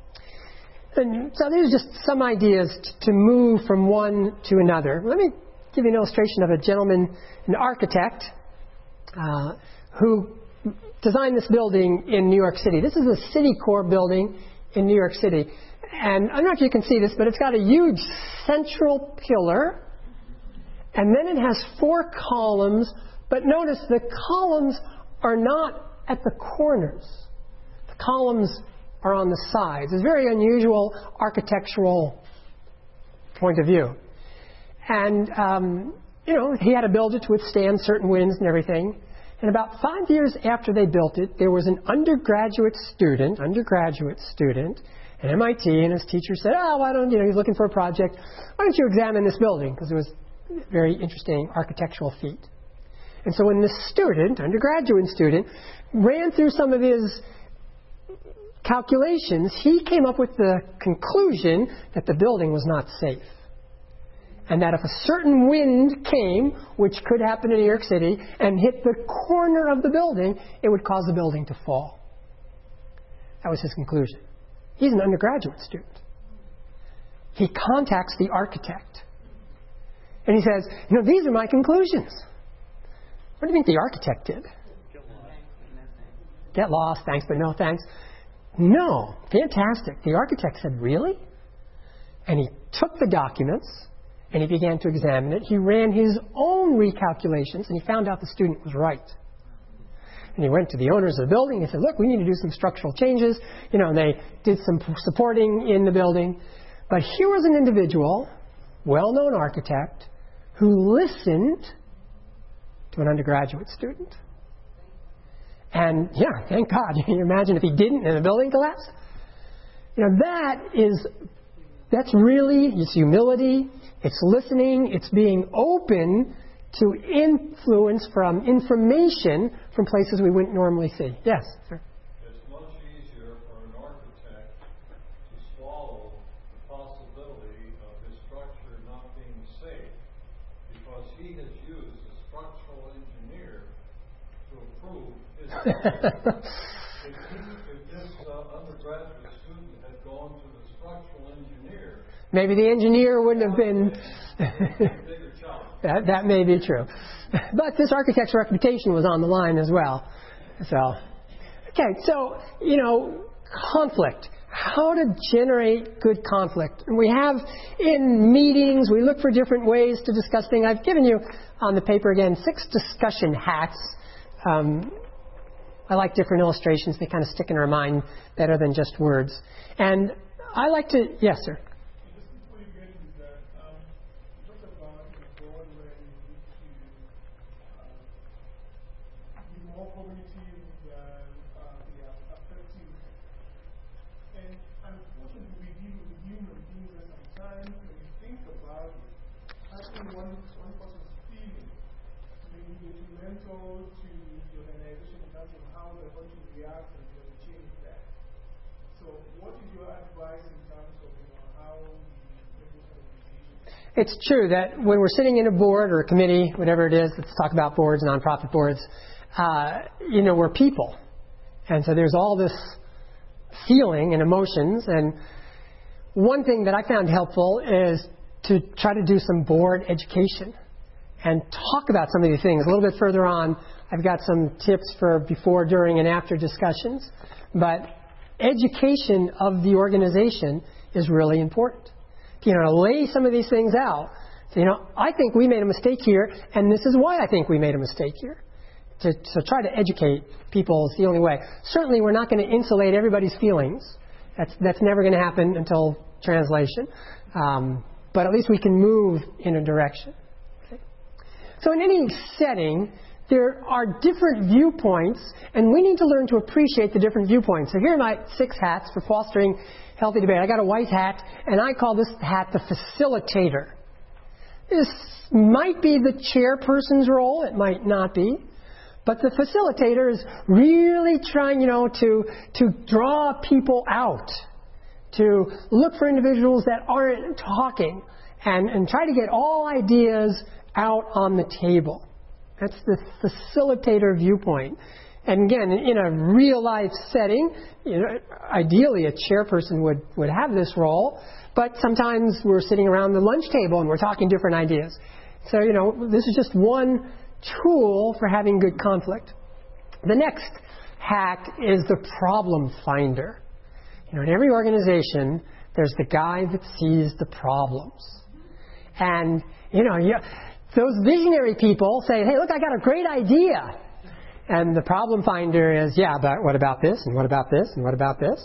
and so there's just some ideas t- to move from one to another. Let me give you an illustration of a gentleman, an architect, Uh, who designed this building in New York City. This is a Citicorp building in New York City. And I don't know if you can see this, but it's got a huge central pillar. And then it has four columns. But notice the columns are not at the corners. The columns are on the sides. It's a very unusual architectural point of view. And um, you know, he had to build it to withstand certain winds and everything. And about five years after they built it, there was an undergraduate student, undergraduate student at M I T, and his teacher said, oh, why don't, you know, he's looking for a project. Why don't you examine this building? Because it was a very interesting architectural feat. And so when this student, undergraduate student, ran through some of his calculations, he came up with the conclusion that the building was not safe. and that if a certain wind came, which could happen in New York City, and hit the corner of the building, it would cause the building to fall. That was his conclusion. He's an undergraduate student. He contacts the architect. And he says, you know, these are my conclusions. What do you think the architect did? Get lost, thanks, but no thanks. No, fantastic. The architect said, really? And he took the documents and he began to examine it. He ran his own recalculations and he found out the student was right. And he went to the owners of the building and said, look, we need to do some structural changes. You know, and they did some supporting in the building. But here was an individual, well-known architect, who listened to an undergraduate student. And yeah, thank God. You can imagine if he didn't and the building collapsed. You know, that is, that's really, it's humility, it's listening, it's being open to influence from information from places we wouldn't normally see. Yes, sir. It's much easier for an architect to swallow the possibility of his structure not being safe because he has used a structural engineer to approve his structure. if, he, if this uh, undergraduate student had gone to the structural engineer, maybe the engineer wouldn't have been. that, that may be true. But this architect's reputation was on the line as well. So, okay, so, you know, conflict. How to generate good conflict. And we have in meetings, we look for different ways to discuss things. I've given you on the paper again six discussion hats. Um, I like different illustrations. They kind of stick in our mind better than just words. And I like to, yes, sir. It's true that when we're sitting in a board or a committee, whatever it is, let's talk about boards, nonprofit boards, uh, you know, we're people. And so there's all this feeling and emotions. And one thing that I found helpful is to try to do some board education and talk about some of these things. A little bit further on, I've got some tips for before, during, and after discussions. But education of the organization is really important. You know, to lay some of these things out. So, you know, I think we made a mistake here, and this is why I think we made a mistake here. To, to try to educate people is the only way. Certainly, we're not going to insulate everybody's feelings. That's that's never going to happen until translation. Um, but at least we can move in a direction. Okay? So in any setting, there are different viewpoints, and we need to learn to appreciate the different viewpoints. So here are my six hats for fostering healthy debate. I got a white hat, and I call this hat the facilitator. This might be the chairperson's role. It might not be. But the facilitator is really trying, you know, to, to draw people out, to look for individuals that aren't talking, and, and try to get all ideas out on the table. That's the facilitator viewpoint. And again, in a real-life setting, you know, ideally a chairperson would, would have this role, but sometimes we're sitting around the lunch table and we're talking different ideas. So, you know, this is just one tool for having good conflict. The next hack is the problem finder. You know, in every organization, there's the guy that sees the problems. And, you know, you, those visionary people say, hey, look, I got a great idea. And the problem finder is, yeah, but what about this, and what about this, and what about this?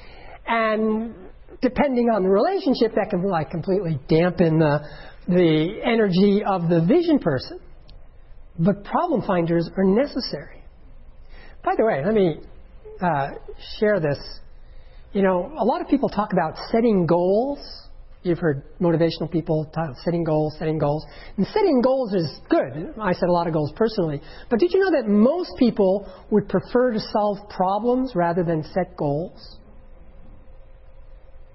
And depending on the relationship, that can like completely dampen the, the energy of the vision person. But problem finders are necessary. By the way, let me uh, share this. You know, a lot of people talk about setting goals. You've heard motivational people talk about setting goals, setting goals. And setting goals is good. I set a lot of goals personally. But did you know that most people would prefer to solve problems rather than set goals?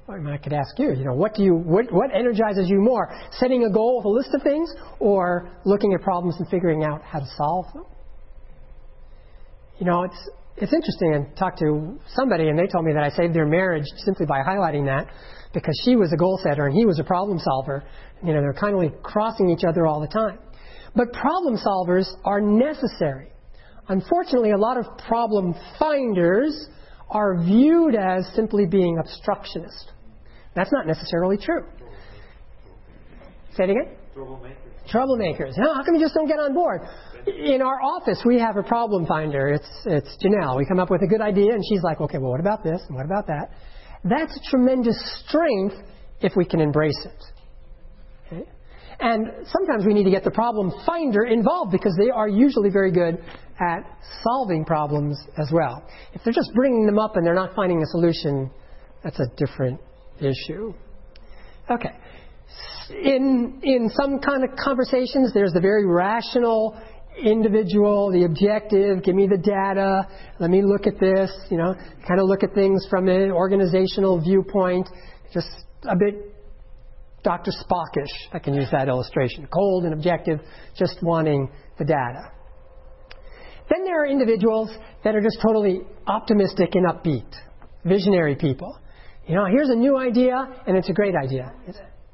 I could ask you, you know, what do you, what, what energizes you more? Setting a goal with a list of things, or looking at problems and figuring out how to solve them? You know, it's it's interesting. I talked to somebody and they told me that I saved their marriage simply by highlighting that, because she was a goal setter and he was a problem solver. You know, they're kind of like crossing each other all the time. But problem solvers are necessary. Unfortunately, a lot of problem finders are viewed as simply being obstructionist. That's not necessarily true. Say it again? Troublemakers. Troublemakers. No, how come you just don't get on board? In our office, we have a problem finder. It's it's Janelle. We come up with a good idea, and she's like, okay, well, what about this? And what about that? That's a tremendous strength if we can embrace it. Okay? And sometimes we need to get the problem finder involved, because they are usually very good at solving problems as well. If they're just bringing them up and they're not finding a solution, that's a different issue. Okay. In in some kind of conversations, there's the very rational individual, the objective, give me the data, let me look at this, you know, kind of look at things from an organizational viewpoint, just a bit Doctor Spockish, I can use that illustration. Cold and objective, just wanting the data. Then there are individuals that are just totally optimistic and upbeat, visionary people. You know, here's a new idea, and it's a great idea. It's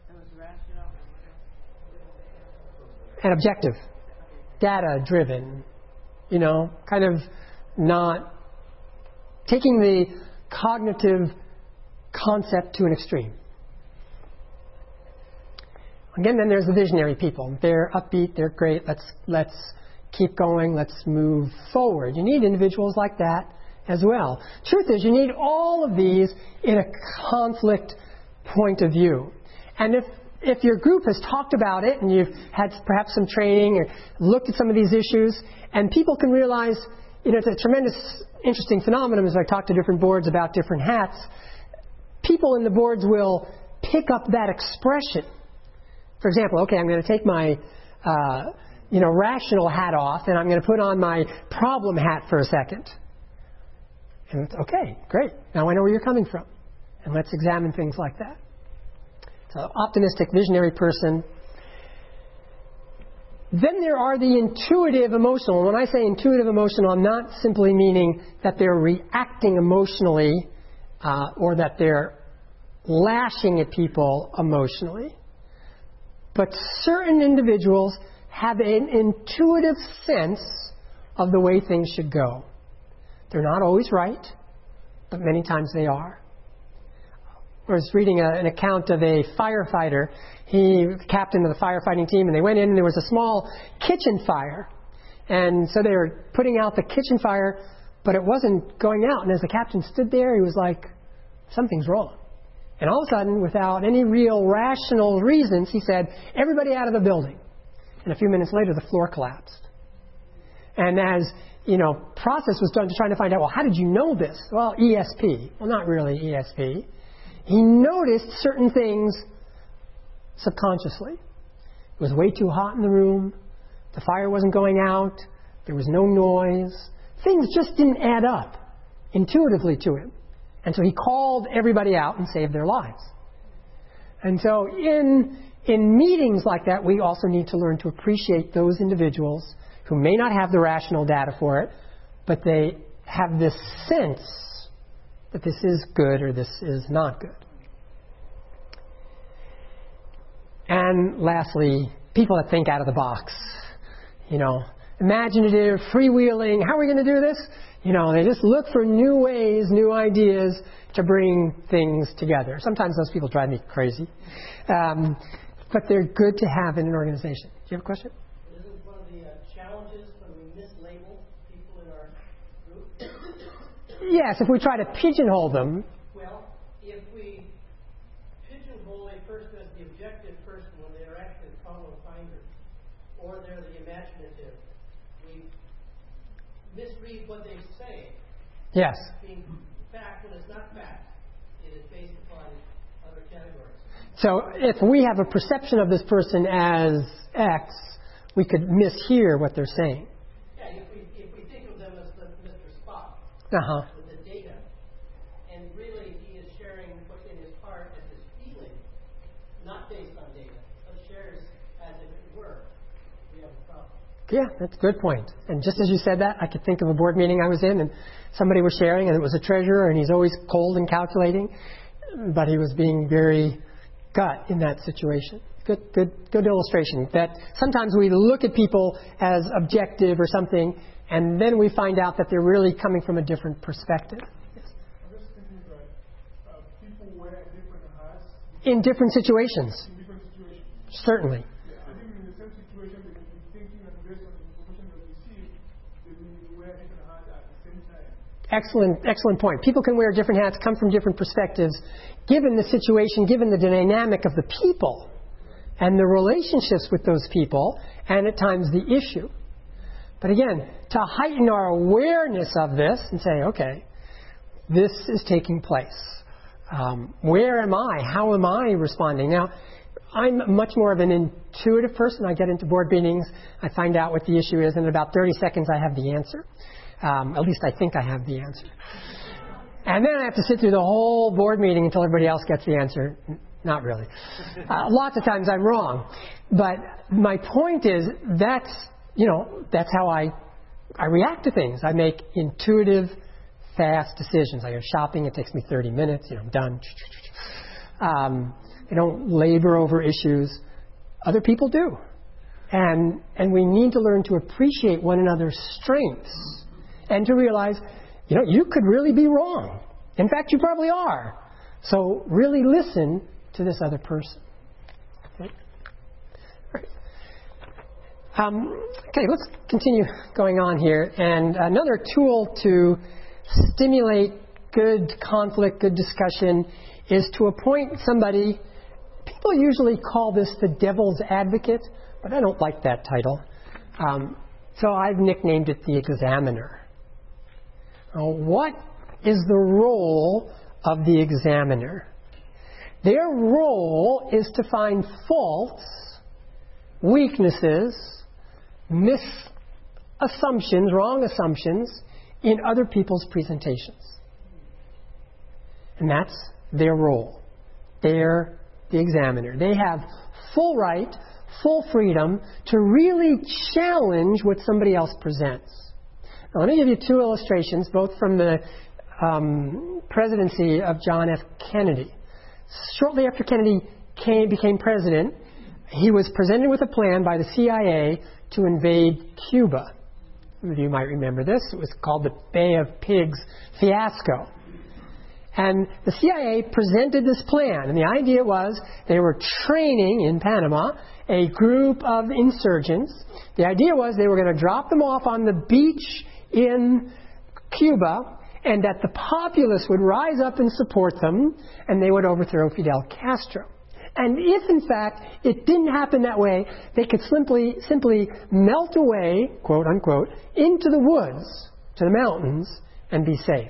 and objective, data-driven, you know, kind of not taking the cognitive concept to an extreme. Again, then there's the visionary people. They're upbeat, they're great, let's let's keep going, let's move forward. You need individuals like that as well. Truth is, you need all of these in a conflict point of view. And if if your group has talked about it and you've had perhaps some training or looked at some of these issues, and people can realize, you know, it's a tremendous, interesting phenomenon as I talk to different boards about different hats. People in the boards will pick up that expression. For example, okay, I'm going to take my, uh, you know, rational hat off and I'm going to put on my problem hat for a second. And it's, okay, great. Now I know where you're coming from. And let's examine things like that. So, optimistic, visionary person. Then there are the intuitive emotional. When I say intuitive emotional, I'm not simply meaning that they're reacting emotionally uh, or that they're lashing at people emotionally. But certain individuals have an intuitive sense of the way things should go. They're not always right, but many times they are. I was reading a, an account of a firefighter. He was the captain of the firefighting team, and they went in and there was a small kitchen fire. And so they were putting out the kitchen fire, but it wasn't going out. And as the captain stood there, he was like, something's wrong. And all of a sudden, without any real rational reasons, he said, everybody out of the building. And a few minutes later, the floor collapsed. And as, you know, process was done to trying to find out, well, how did you know this? Well, E S P. Well, not really E S P. He noticed certain things subconsciously. It was way too hot in the room. The fire wasn't going out. There was no noise. Things just didn't add up intuitively to him. And so he called everybody out and saved their lives. And so in, in meetings like that, we also need to learn to appreciate those individuals who may not have the rational data for it, but they have this sense that this is good or this is not good. And lastly, people that think out of the box. You know, imaginative, freewheeling. How are we going to do this? You know, they just look for new ways, new ideas to bring things together. Sometimes those people drive me crazy. Um, but they're good to have in an organization. Do you have a question? Isn't one of the uh, challenges when we mislabel people in our group? Yes, if we try to pigeonhole them. Well, if we pigeonhole a person as the objective person when they're actually the problem finder, or they're the imaginative, we misread what they say. Yes. Being fact when it's not fact. It is based upon other categories. So if we have a perception of this person as X, we could mishear what they're saying. Yeah, if we, if we think of them as the Mister Spock Uh-huh. with the data, and really he is sharing what's in his heart not based on data, but shares as if it were, we have a problem. Yeah, that's a good point. And just as you said that, I could think of a board meeting I was in, and somebody was sharing, and it was a treasurer, and he's always cold and calculating, but he was being very gut in that situation. Good, good, good illustration. That sometimes we look at people as objective or something, and then we find out that they're really coming from a different perspective. Yes. I'm just thinking that uh, people wear different hats In different situations. in different situations. Certainly. Yeah, I think in the same situation, they can be thinking and based on the information that we see, they will wear different hats at the same time. Excellent, excellent point. People can wear different hats, come from different perspectives, given the situation, given the dynamic of the people and the relationships with those people, and at times the issue. But again, to heighten our awareness of this and say, okay, this is taking place. Um, where am I? How am I responding? Now, I'm much more of an intuitive person. I get into board meetings, I find out what the issue is, and in about thirty seconds I have the answer. Um, at least I think I have the answer. And then I have to sit through the whole board meeting until everybody else gets the answer. Not really. Uh, lots of times I'm wrong. But my point is that's, you know, that's how I, I react to things. I make intuitive, fast decisions. I go shopping. It takes me thirty minutes. You know, I'm done. Um, I don't labor over issues. Other people do. And, and we need to learn to appreciate one another's strengths and to realize, you know, you could really be wrong. In fact, you probably are. So really listen to this other person. Okay, All right. um, okay let's continue going on here. And another tool to stimulate good conflict, good discussion, is to appoint somebody. People usually call this the devil's advocate, but I don't like that title. Um, so I've nicknamed it the examiner. Now, what is the role of the examiner? Their role is to find faults, weaknesses, misassumptions, wrong assumptions in other people's presentations. And that's their role. They're the examiner. They have full right, full freedom to really challenge what somebody else presents. Now, let me give you two illustrations, both from the um, presidency of John F. Kennedy. Shortly after Kennedy came, became president, he was presented with a plan by the C I A to invade Cuba. Some of you might remember this. It was called the Bay of Pigs fiasco. And the C I A presented this plan, and the idea was they were training in Panama a group of insurgents. The idea was they were going to drop them off on the beach in Cuba, and that the populace would rise up and support them, and they would overthrow Fidel Castro. And if, in fact, it didn't happen that way, they could simply, simply melt away, quote unquote, into the woods, to the mountains, and be safe.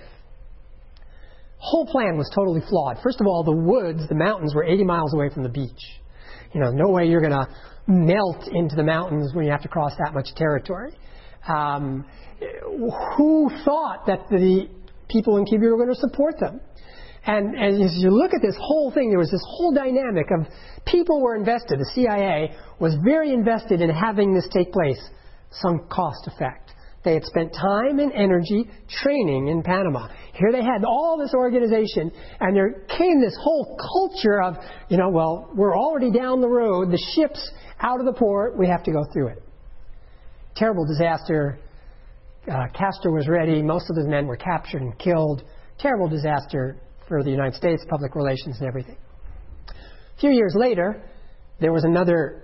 Whole plan was totally flawed. First of all, the woods, the mountains, were eighty miles away from the beach. You know, no way you're going to melt into the mountains when you have to cross that much territory. Um, who thought that the people in Cuba were going to support them? And, and as you look at this whole thing, there was this whole dynamic of people were invested. The C I A was very invested in having this take place, some cost effect. They had spent time and energy training in Panama. Here they had all this organization, and there came this whole culture of, you know, well, we're already down the road, the ship's out of the port, we have to go through it. Terrible disaster. Uh, Castro was ready. Most of the men were captured and killed. Terrible disaster for the United States, public relations and everything. A few years later, there was another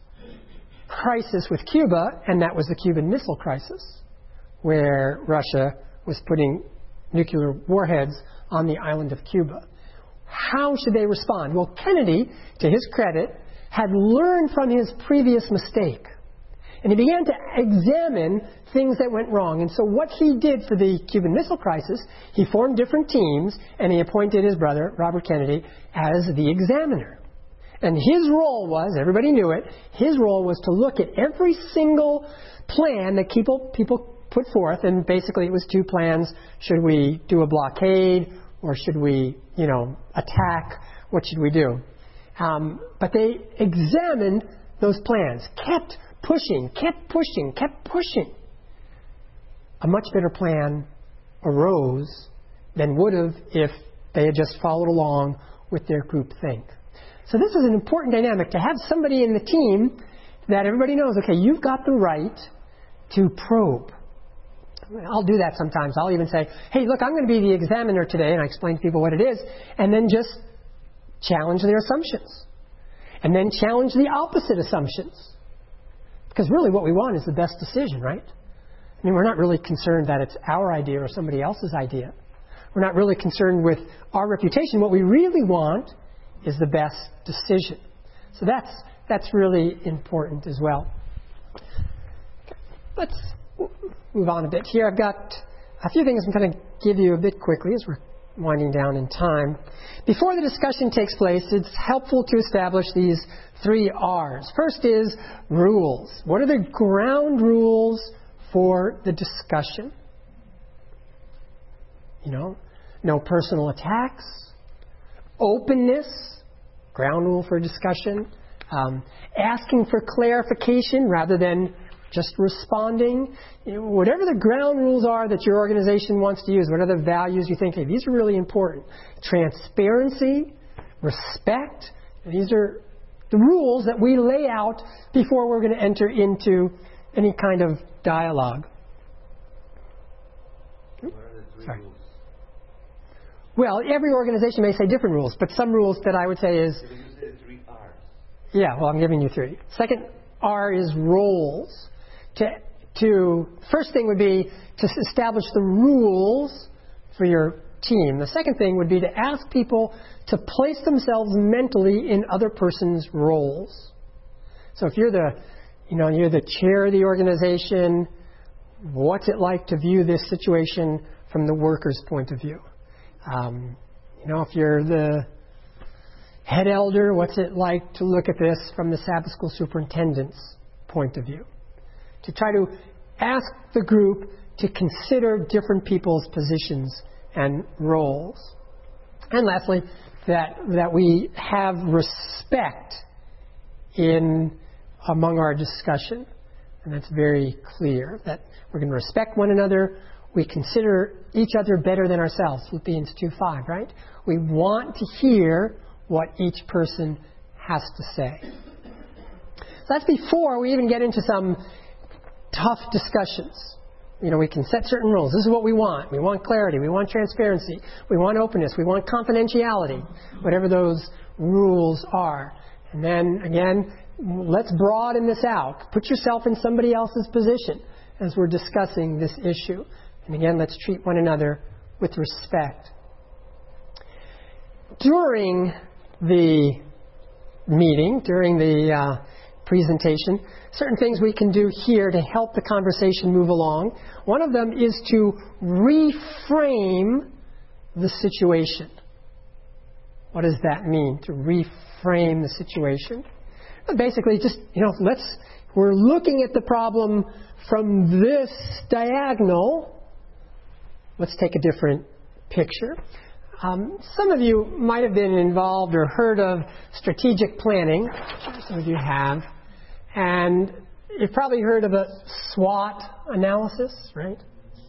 crisis with Cuba, and that was the Cuban Missile Crisis, where Russia was putting nuclear warheads on the island of Cuba. How should they respond? Well, Kennedy, to his credit, had learned from his previous mistake. And he began to examine things that went wrong. And so what he did for the Cuban Missile Crisis, he formed different teams, and he appointed his brother, Robert Kennedy, as the examiner. And his role was, everybody knew it, his role was to look at every single plan that people, people put forth, and basically it was two plans. Should we do a blockade, or should we, you know, attack? What should we do? Um, but they examined those plans, kept pushing, kept pushing, kept pushing. A much better plan arose than would have if they had just followed along with their group think. So this is an important dynamic, to have somebody in the team that everybody knows, okay, you've got the right to probe. I'll do that sometimes. I'll even say, hey, look, I'm going to be the examiner today, and I explain to people what it is, and then just challenge their assumptions. And then challenge the opposite assumptions. Because really what we want is the best decision, right? I mean, we're not really concerned that it's our idea or somebody else's idea. We're not really concerned with our reputation. What we really want is the best decision. So that's that's really important as well. Let's move on a bit here. I've got a few things I'm going to give you a bit quickly as we're winding down in time. Before the discussion takes place, it's helpful to establish these three R's. First is rules. What are the ground rules for the discussion? You know, no personal attacks, openness, ground rule for discussion, um, asking for clarification rather than just responding. You know, whatever the ground rules are that your organization wants to use, what are the values you think, hey, these are really important. Transparency, respect, these are the rules that we lay out before we're going to enter into any kind of dialogue. What are the three Sorry. rules? Well, every organization may say different rules, but some rules that I would say is... So you say three R's. Yeah, well, I'm giving you three. Second R is roles. To, to first thing would be to establish the rules for your team. The second thing would be to ask people to place themselves mentally in other person's roles. So if you're the, you know, you're the chair of the organization, what's it like to view this situation from the worker's point of view? Um, you know, if you're the head elder, what's it like to look at this from the Sabbath school superintendent's point of view? To try to ask the group to consider different people's positions and roles. And lastly, that that we have respect in among our discussion. And that's very clear, that we're going to respect one another. We consider each other better than ourselves, Philippians two five, right? We want to hear what each person has to say. So that's before we even get into some tough discussions. You know, we can set certain rules. This is what we want. We want clarity. We want transparency. We want openness. We want confidentiality. Whatever those rules are. And then, again, let's broaden this out. Put yourself in somebody else's position as we're discussing this issue. And again, let's treat one another with respect. During the meeting, during the uh, presentation, certain things we can do here to help the conversation move along. One of them is to reframe the situation. What does that mean, to reframe the situation? Basically, just, you know, let's, we're looking at the problem from this diagonal. Let's take a different picture. Um, some of you might have been involved or heard of strategic planning. Some of you have. And you've probably heard of a SWOT analysis, right?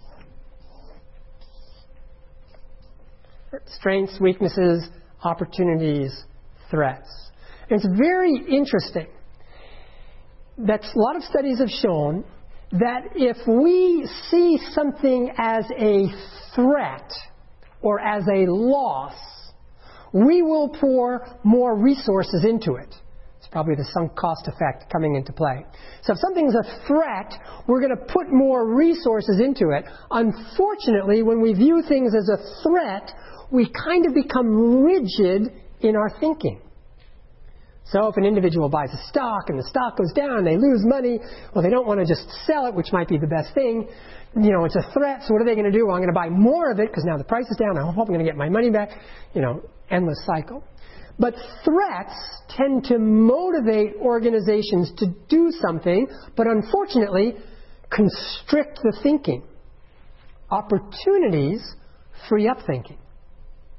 Strengths, weaknesses, opportunities, threats. And it's very interesting that a lot of studies have shown that if we see something as a threat or as a loss, we will pour more resources into it. It's probably the sunk cost effect coming into play. So if something's a threat, we're going to put more resources into it. Unfortunately, when we view things as a threat, we kind of become rigid in our thinking. So if an individual buys a stock and the stock goes down, they lose money, well, they don't want to just sell it, which might be the best thing. You know, it's a threat, so what are they going to do? Well, I'm going to buy more of it because now the price is down. I hope I'm going to get my money back. You know, endless cycle. But threats tend to motivate organizations to do something, but unfortunately constrict the thinking. Opportunities free up thinking.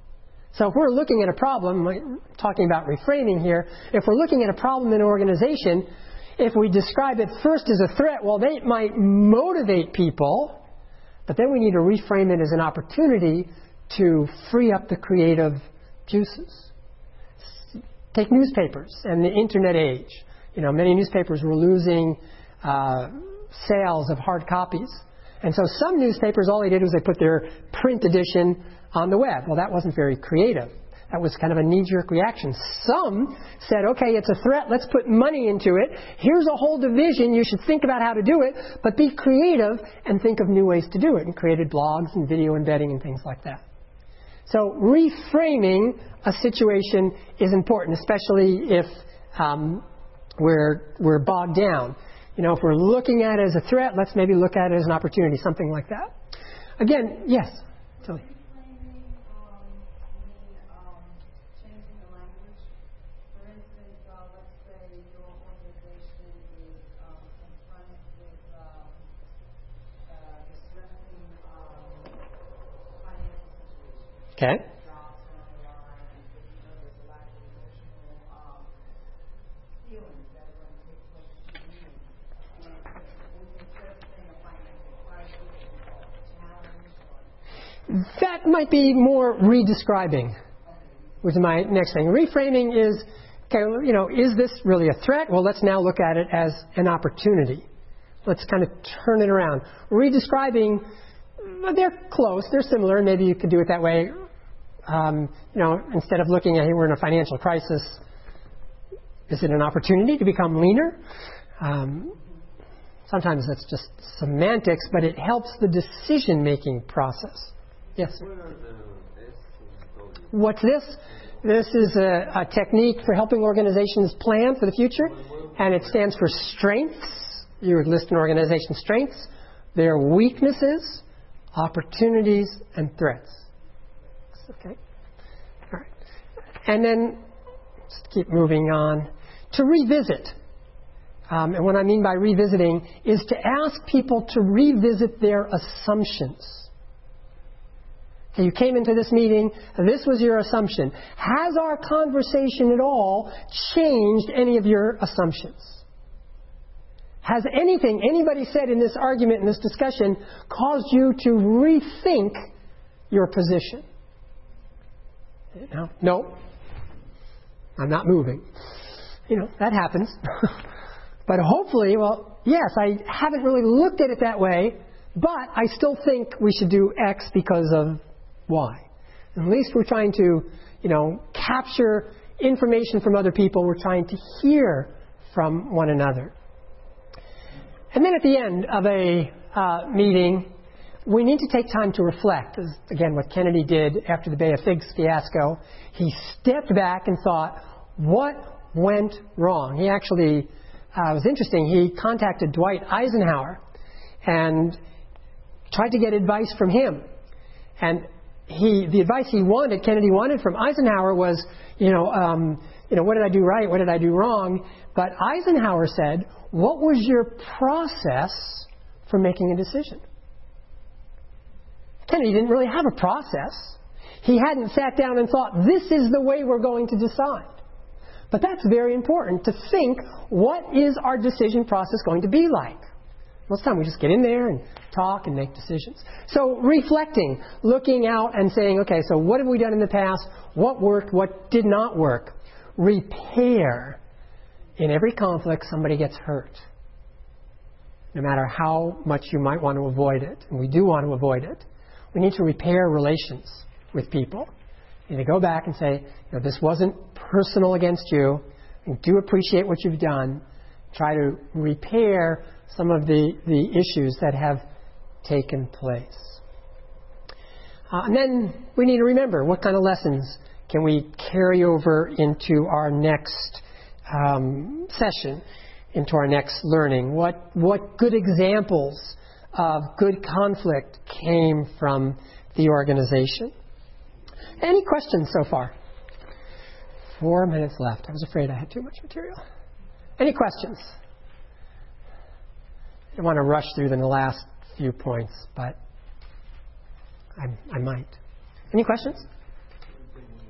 So if we're looking at a problem, like talking about reframing here, if we're looking at a problem in an organization, if we describe it first as a threat, well, they might motivate people, but then we need to reframe it as an opportunity to free up the creative juices. Take newspapers and the internet age. You know, many newspapers were losing uh, sales of hard copies. And so some newspapers, all they did was they put their print edition on the web. Well, that wasn't very creative. That was kind of a knee-jerk reaction. Some said, okay, it's a threat. Let's put money into it. Here's a whole division. You should think about how to do it, but be creative and think of new ways to do it, and created blogs and video embedding and things like that. So reframing a situation is important, especially if um, we're, we're bogged down. You know, if we're looking at it as a threat, let's maybe look at it as an opportunity, something like that. Again, yes, Tilly. Okay. That might be more redescribing, which is my next thing. Reframing is, okay, you know, is this really a threat? Well, let's now look at it as an opportunity. Let's kind of turn it around. Redescribing, well, they're close, they're similar. Maybe you could do it that way. Um, you know, instead of looking at, hey, we're in a financial crisis, is it an opportunity to become leaner? Um, sometimes that's just semantics, but it helps the decision-making process. Yes, sir. What's this? This is a, a technique for helping organizations plan for the future, and it stands for strengths. You would list an organization's strengths, their weaknesses, opportunities, and threats. Okay. All right. And then, just keep moving on. To revisit. Um, and what I mean by revisiting is to ask people to revisit their assumptions. Okay, you came into this meeting, this was your assumption. Has our conversation at all changed any of your assumptions? Has anything anybody said in this argument, in this discussion, caused you to rethink your position? No, no, I'm not moving. You know, that happens. But hopefully, well, yes, I haven't really looked at it that way, but I still think we should do X because of Y. And at least we're trying to, you know, capture information from other people. We're trying to hear from one another. And then at the end of a uh, meeting, we need to take time to reflect. As, again, what Kennedy did after the Bay of Figs fiasco, he stepped back and thought, what went wrong? He actually, uh, it was interesting, he contacted Dwight Eisenhower and tried to get advice from him. And he, the advice he wanted, Kennedy wanted from Eisenhower was, you know, um, you know, what did I do right? What did I do wrong? But Eisenhower said, what was your process for making a decision? Kennedy didn't really have a process. He hadn't sat down and thought, this is the way we're going to decide. But that's very important, to think, what is our decision process going to be like? Most of the time we just get in there and talk and make decisions. So reflecting, looking out and saying, okay, so what have we done in the past? What worked? What did not work? Repair. In every conflict, somebody gets hurt. No matter how much you might want to avoid it. And we do want to avoid it. We need to repair relations with people. You need to go back and say, you know, this wasn't personal against you. I do appreciate what you've done. Try to repair some of the, the issues that have taken place. Uh, and then we need to remember, what kind of lessons can we carry over into our next um, session, into our next learning? What, what good examples of good conflict came from the organization? Any questions so far? Four minutes left. I was afraid I had too much material. Any questions? I don't want to rush through the last few points, but I, I might. Any questions?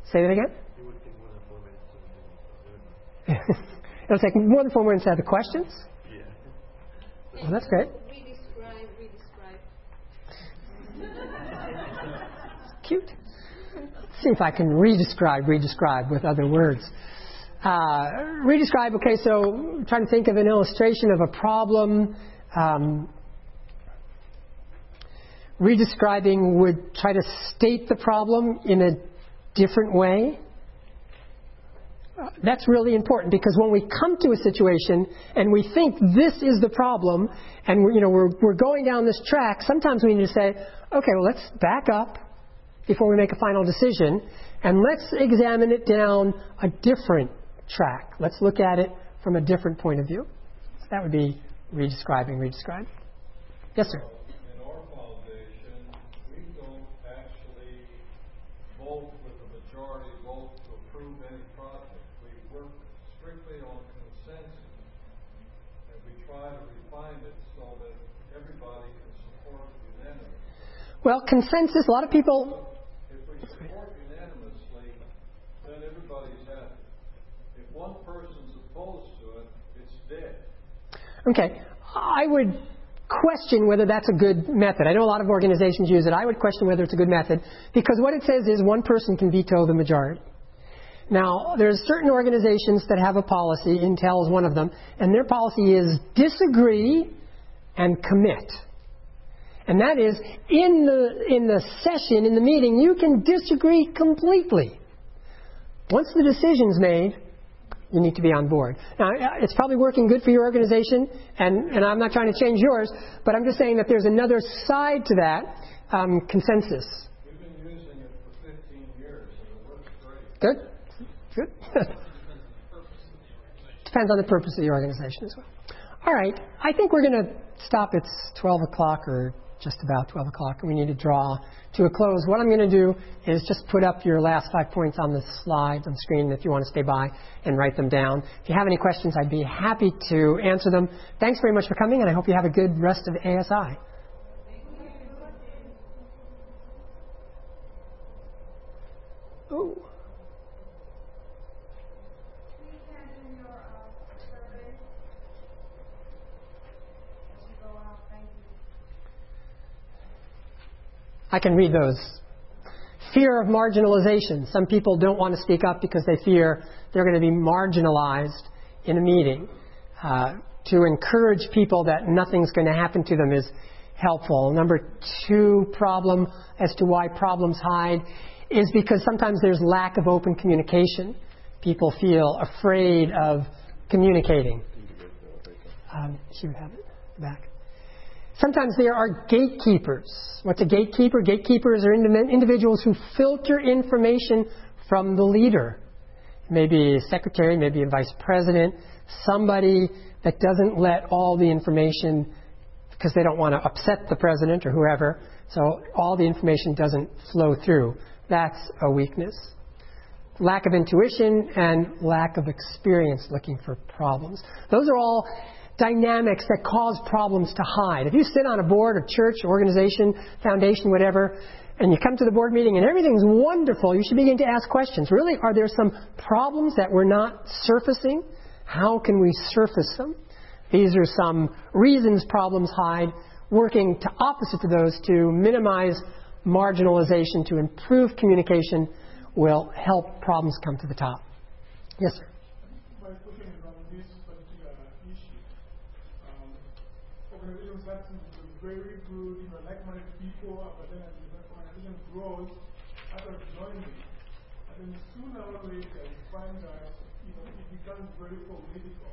Say that again? It would take more than four minutes. It'll take more than four minutes to have the questions? Yeah. Well, that's great. Re-describe, re-describe. Cute. See if I can re-describe, re-describe with other words. Uh, re-describe, okay, so trying to think of an illustration of a problem. Um, re-describing would try to state the problem in a different way. Uh, that's really important because when we come to a situation and we think this is the problem and we're, you know, we're, we're going down this track, sometimes we need to say, okay, well, let's back up before we make a final decision and let's examine it down a different track. Let's look at it from a different point of view. So that would be re-describing, re-describe. Yes, sir. In our foundation, we don't actually vote with the majority vote to approve any project. We work strictly on consensus, and we try to refine it so that everybody can support unanimously. Well, consensus, a lot of people... If we support unanimously, then everybody's happy. If one person's opposed to it, it's dead. Okay, I would question whether that's a good method. I know a lot of organizations use it. I would question whether it's a good method because what it says is one person can veto the majority. Now, there's certain organizations that have a policy, Intel is one of them, and their policy is disagree and commit. And that is, in the, in the session, in the meeting, you can disagree completely. Once the decision's made, you need to be on board. Now, it's probably working good for your organization, and, and I'm not trying to change yours, but I'm just saying that there's another side to that, um, consensus. We've been using it for fifteen years, and it works great. Good? Good. Depends on the purpose of the organization as well. All right. I think we're going to stop. It's twelve o'clock or just about twelve o'clock, and we need to draw to a close. What I'm going to do is just put up your last five points on the slide on the screen if you want to stay by and write them down. If you have any questions, I'd be happy to answer them. Thanks very much for coming, and I hope you have a good rest of A S I. Oh. I can read those. Fear of marginalization. Some people don't want to speak up because they fear they're going to be marginalized in a meeting. Uh, to encourage people that nothing's going to happen to them is helpful. Number two problem as to why problems hide is because sometimes there's lack of open communication. People feel afraid of communicating. Um, you have it back. Sometimes there are gatekeepers. What's a gatekeeper? Gatekeepers are individuals who filter information from the leader. Maybe a secretary, maybe a vice president, somebody that doesn't let all the information, because they don't want to upset the president or whoever, so all the information doesn't flow through. That's a weakness. Lack of intuition and lack of experience looking for problems. Those are all dynamics that cause problems to hide. If you sit on a board of church, organization, foundation, whatever, and you come to the board meeting and everything's wonderful, you should begin to ask questions. Really, are there some problems that we're not surfacing? How can we surface them? These are some reasons problems hide, working to opposite to those to minimize marginalization, to improve communication, will help problems come to the top. Yes, sir. My question is on this particular issue. Um, organizations have to be very good, you know, like-minded people, but then as the organization grows, out of joining it, and then sooner or later you find that, you know, it becomes very political.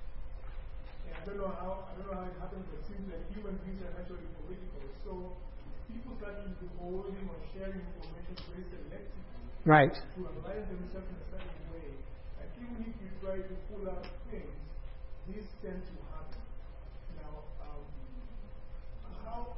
And I don't know how I don't know how it happens, but it seems like human beings are naturally political. So people start into holding or sharing information very selectively. Right. To align themselves in a certain way. And even if you try to pull out things, these tend to happen. Now, um, how,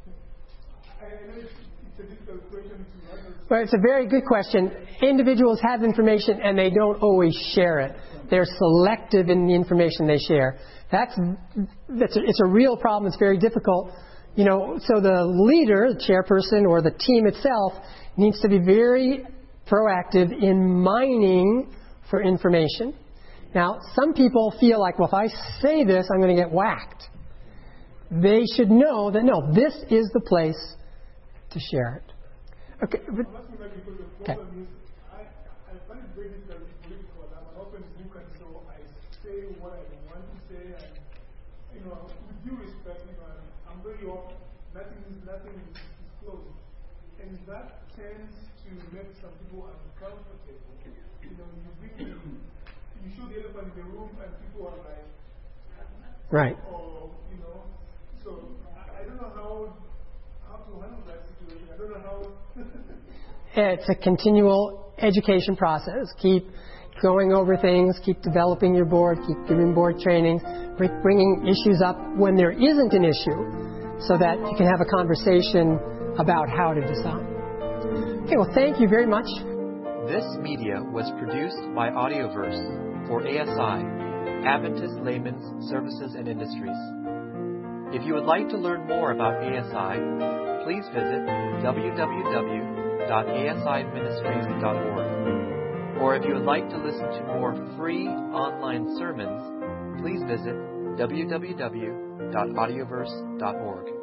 I know it's, it's a difficult question to answer. Well, it's a very good question. Individuals have information and they don't always share it. They're selective in the information they share. That's, that's a, it's a real problem. It's very difficult. You know, so the leader, the chairperson, or the team itself needs to be very proactive in mining for information. Now, some people feel like, well, if I say this, I'm going to get whacked. They should know that, no, this is the place to share it. Okay. But, okay. I, I find it very difficult to believe for that. I'm open to look and so I say what I want to say, and, you know, with due respect, you know, I'm very open. Nothing is, nothing is disclosed. And that tends to make some people uncomfortable. You know, you bring you show the elephant in the room and people are like, right. Or, you know, so I, I don't know how, how to handle that situation. I don't know how. It's a continual education process. Keep going over things, keep developing your board, keep giving board trainings, bringing issues up when there isn't an issue so that you can have a conversation about how to decide. Okay, well, thank you very much. This media was produced by Audioverse for A S I, Adventist Layman's Services and Industries. If you would like to learn more about A S I, please visit w w w dot a s i ministries dot org. Or if you would like to listen to more free online sermons, please visit w w w dot audioverse dot org.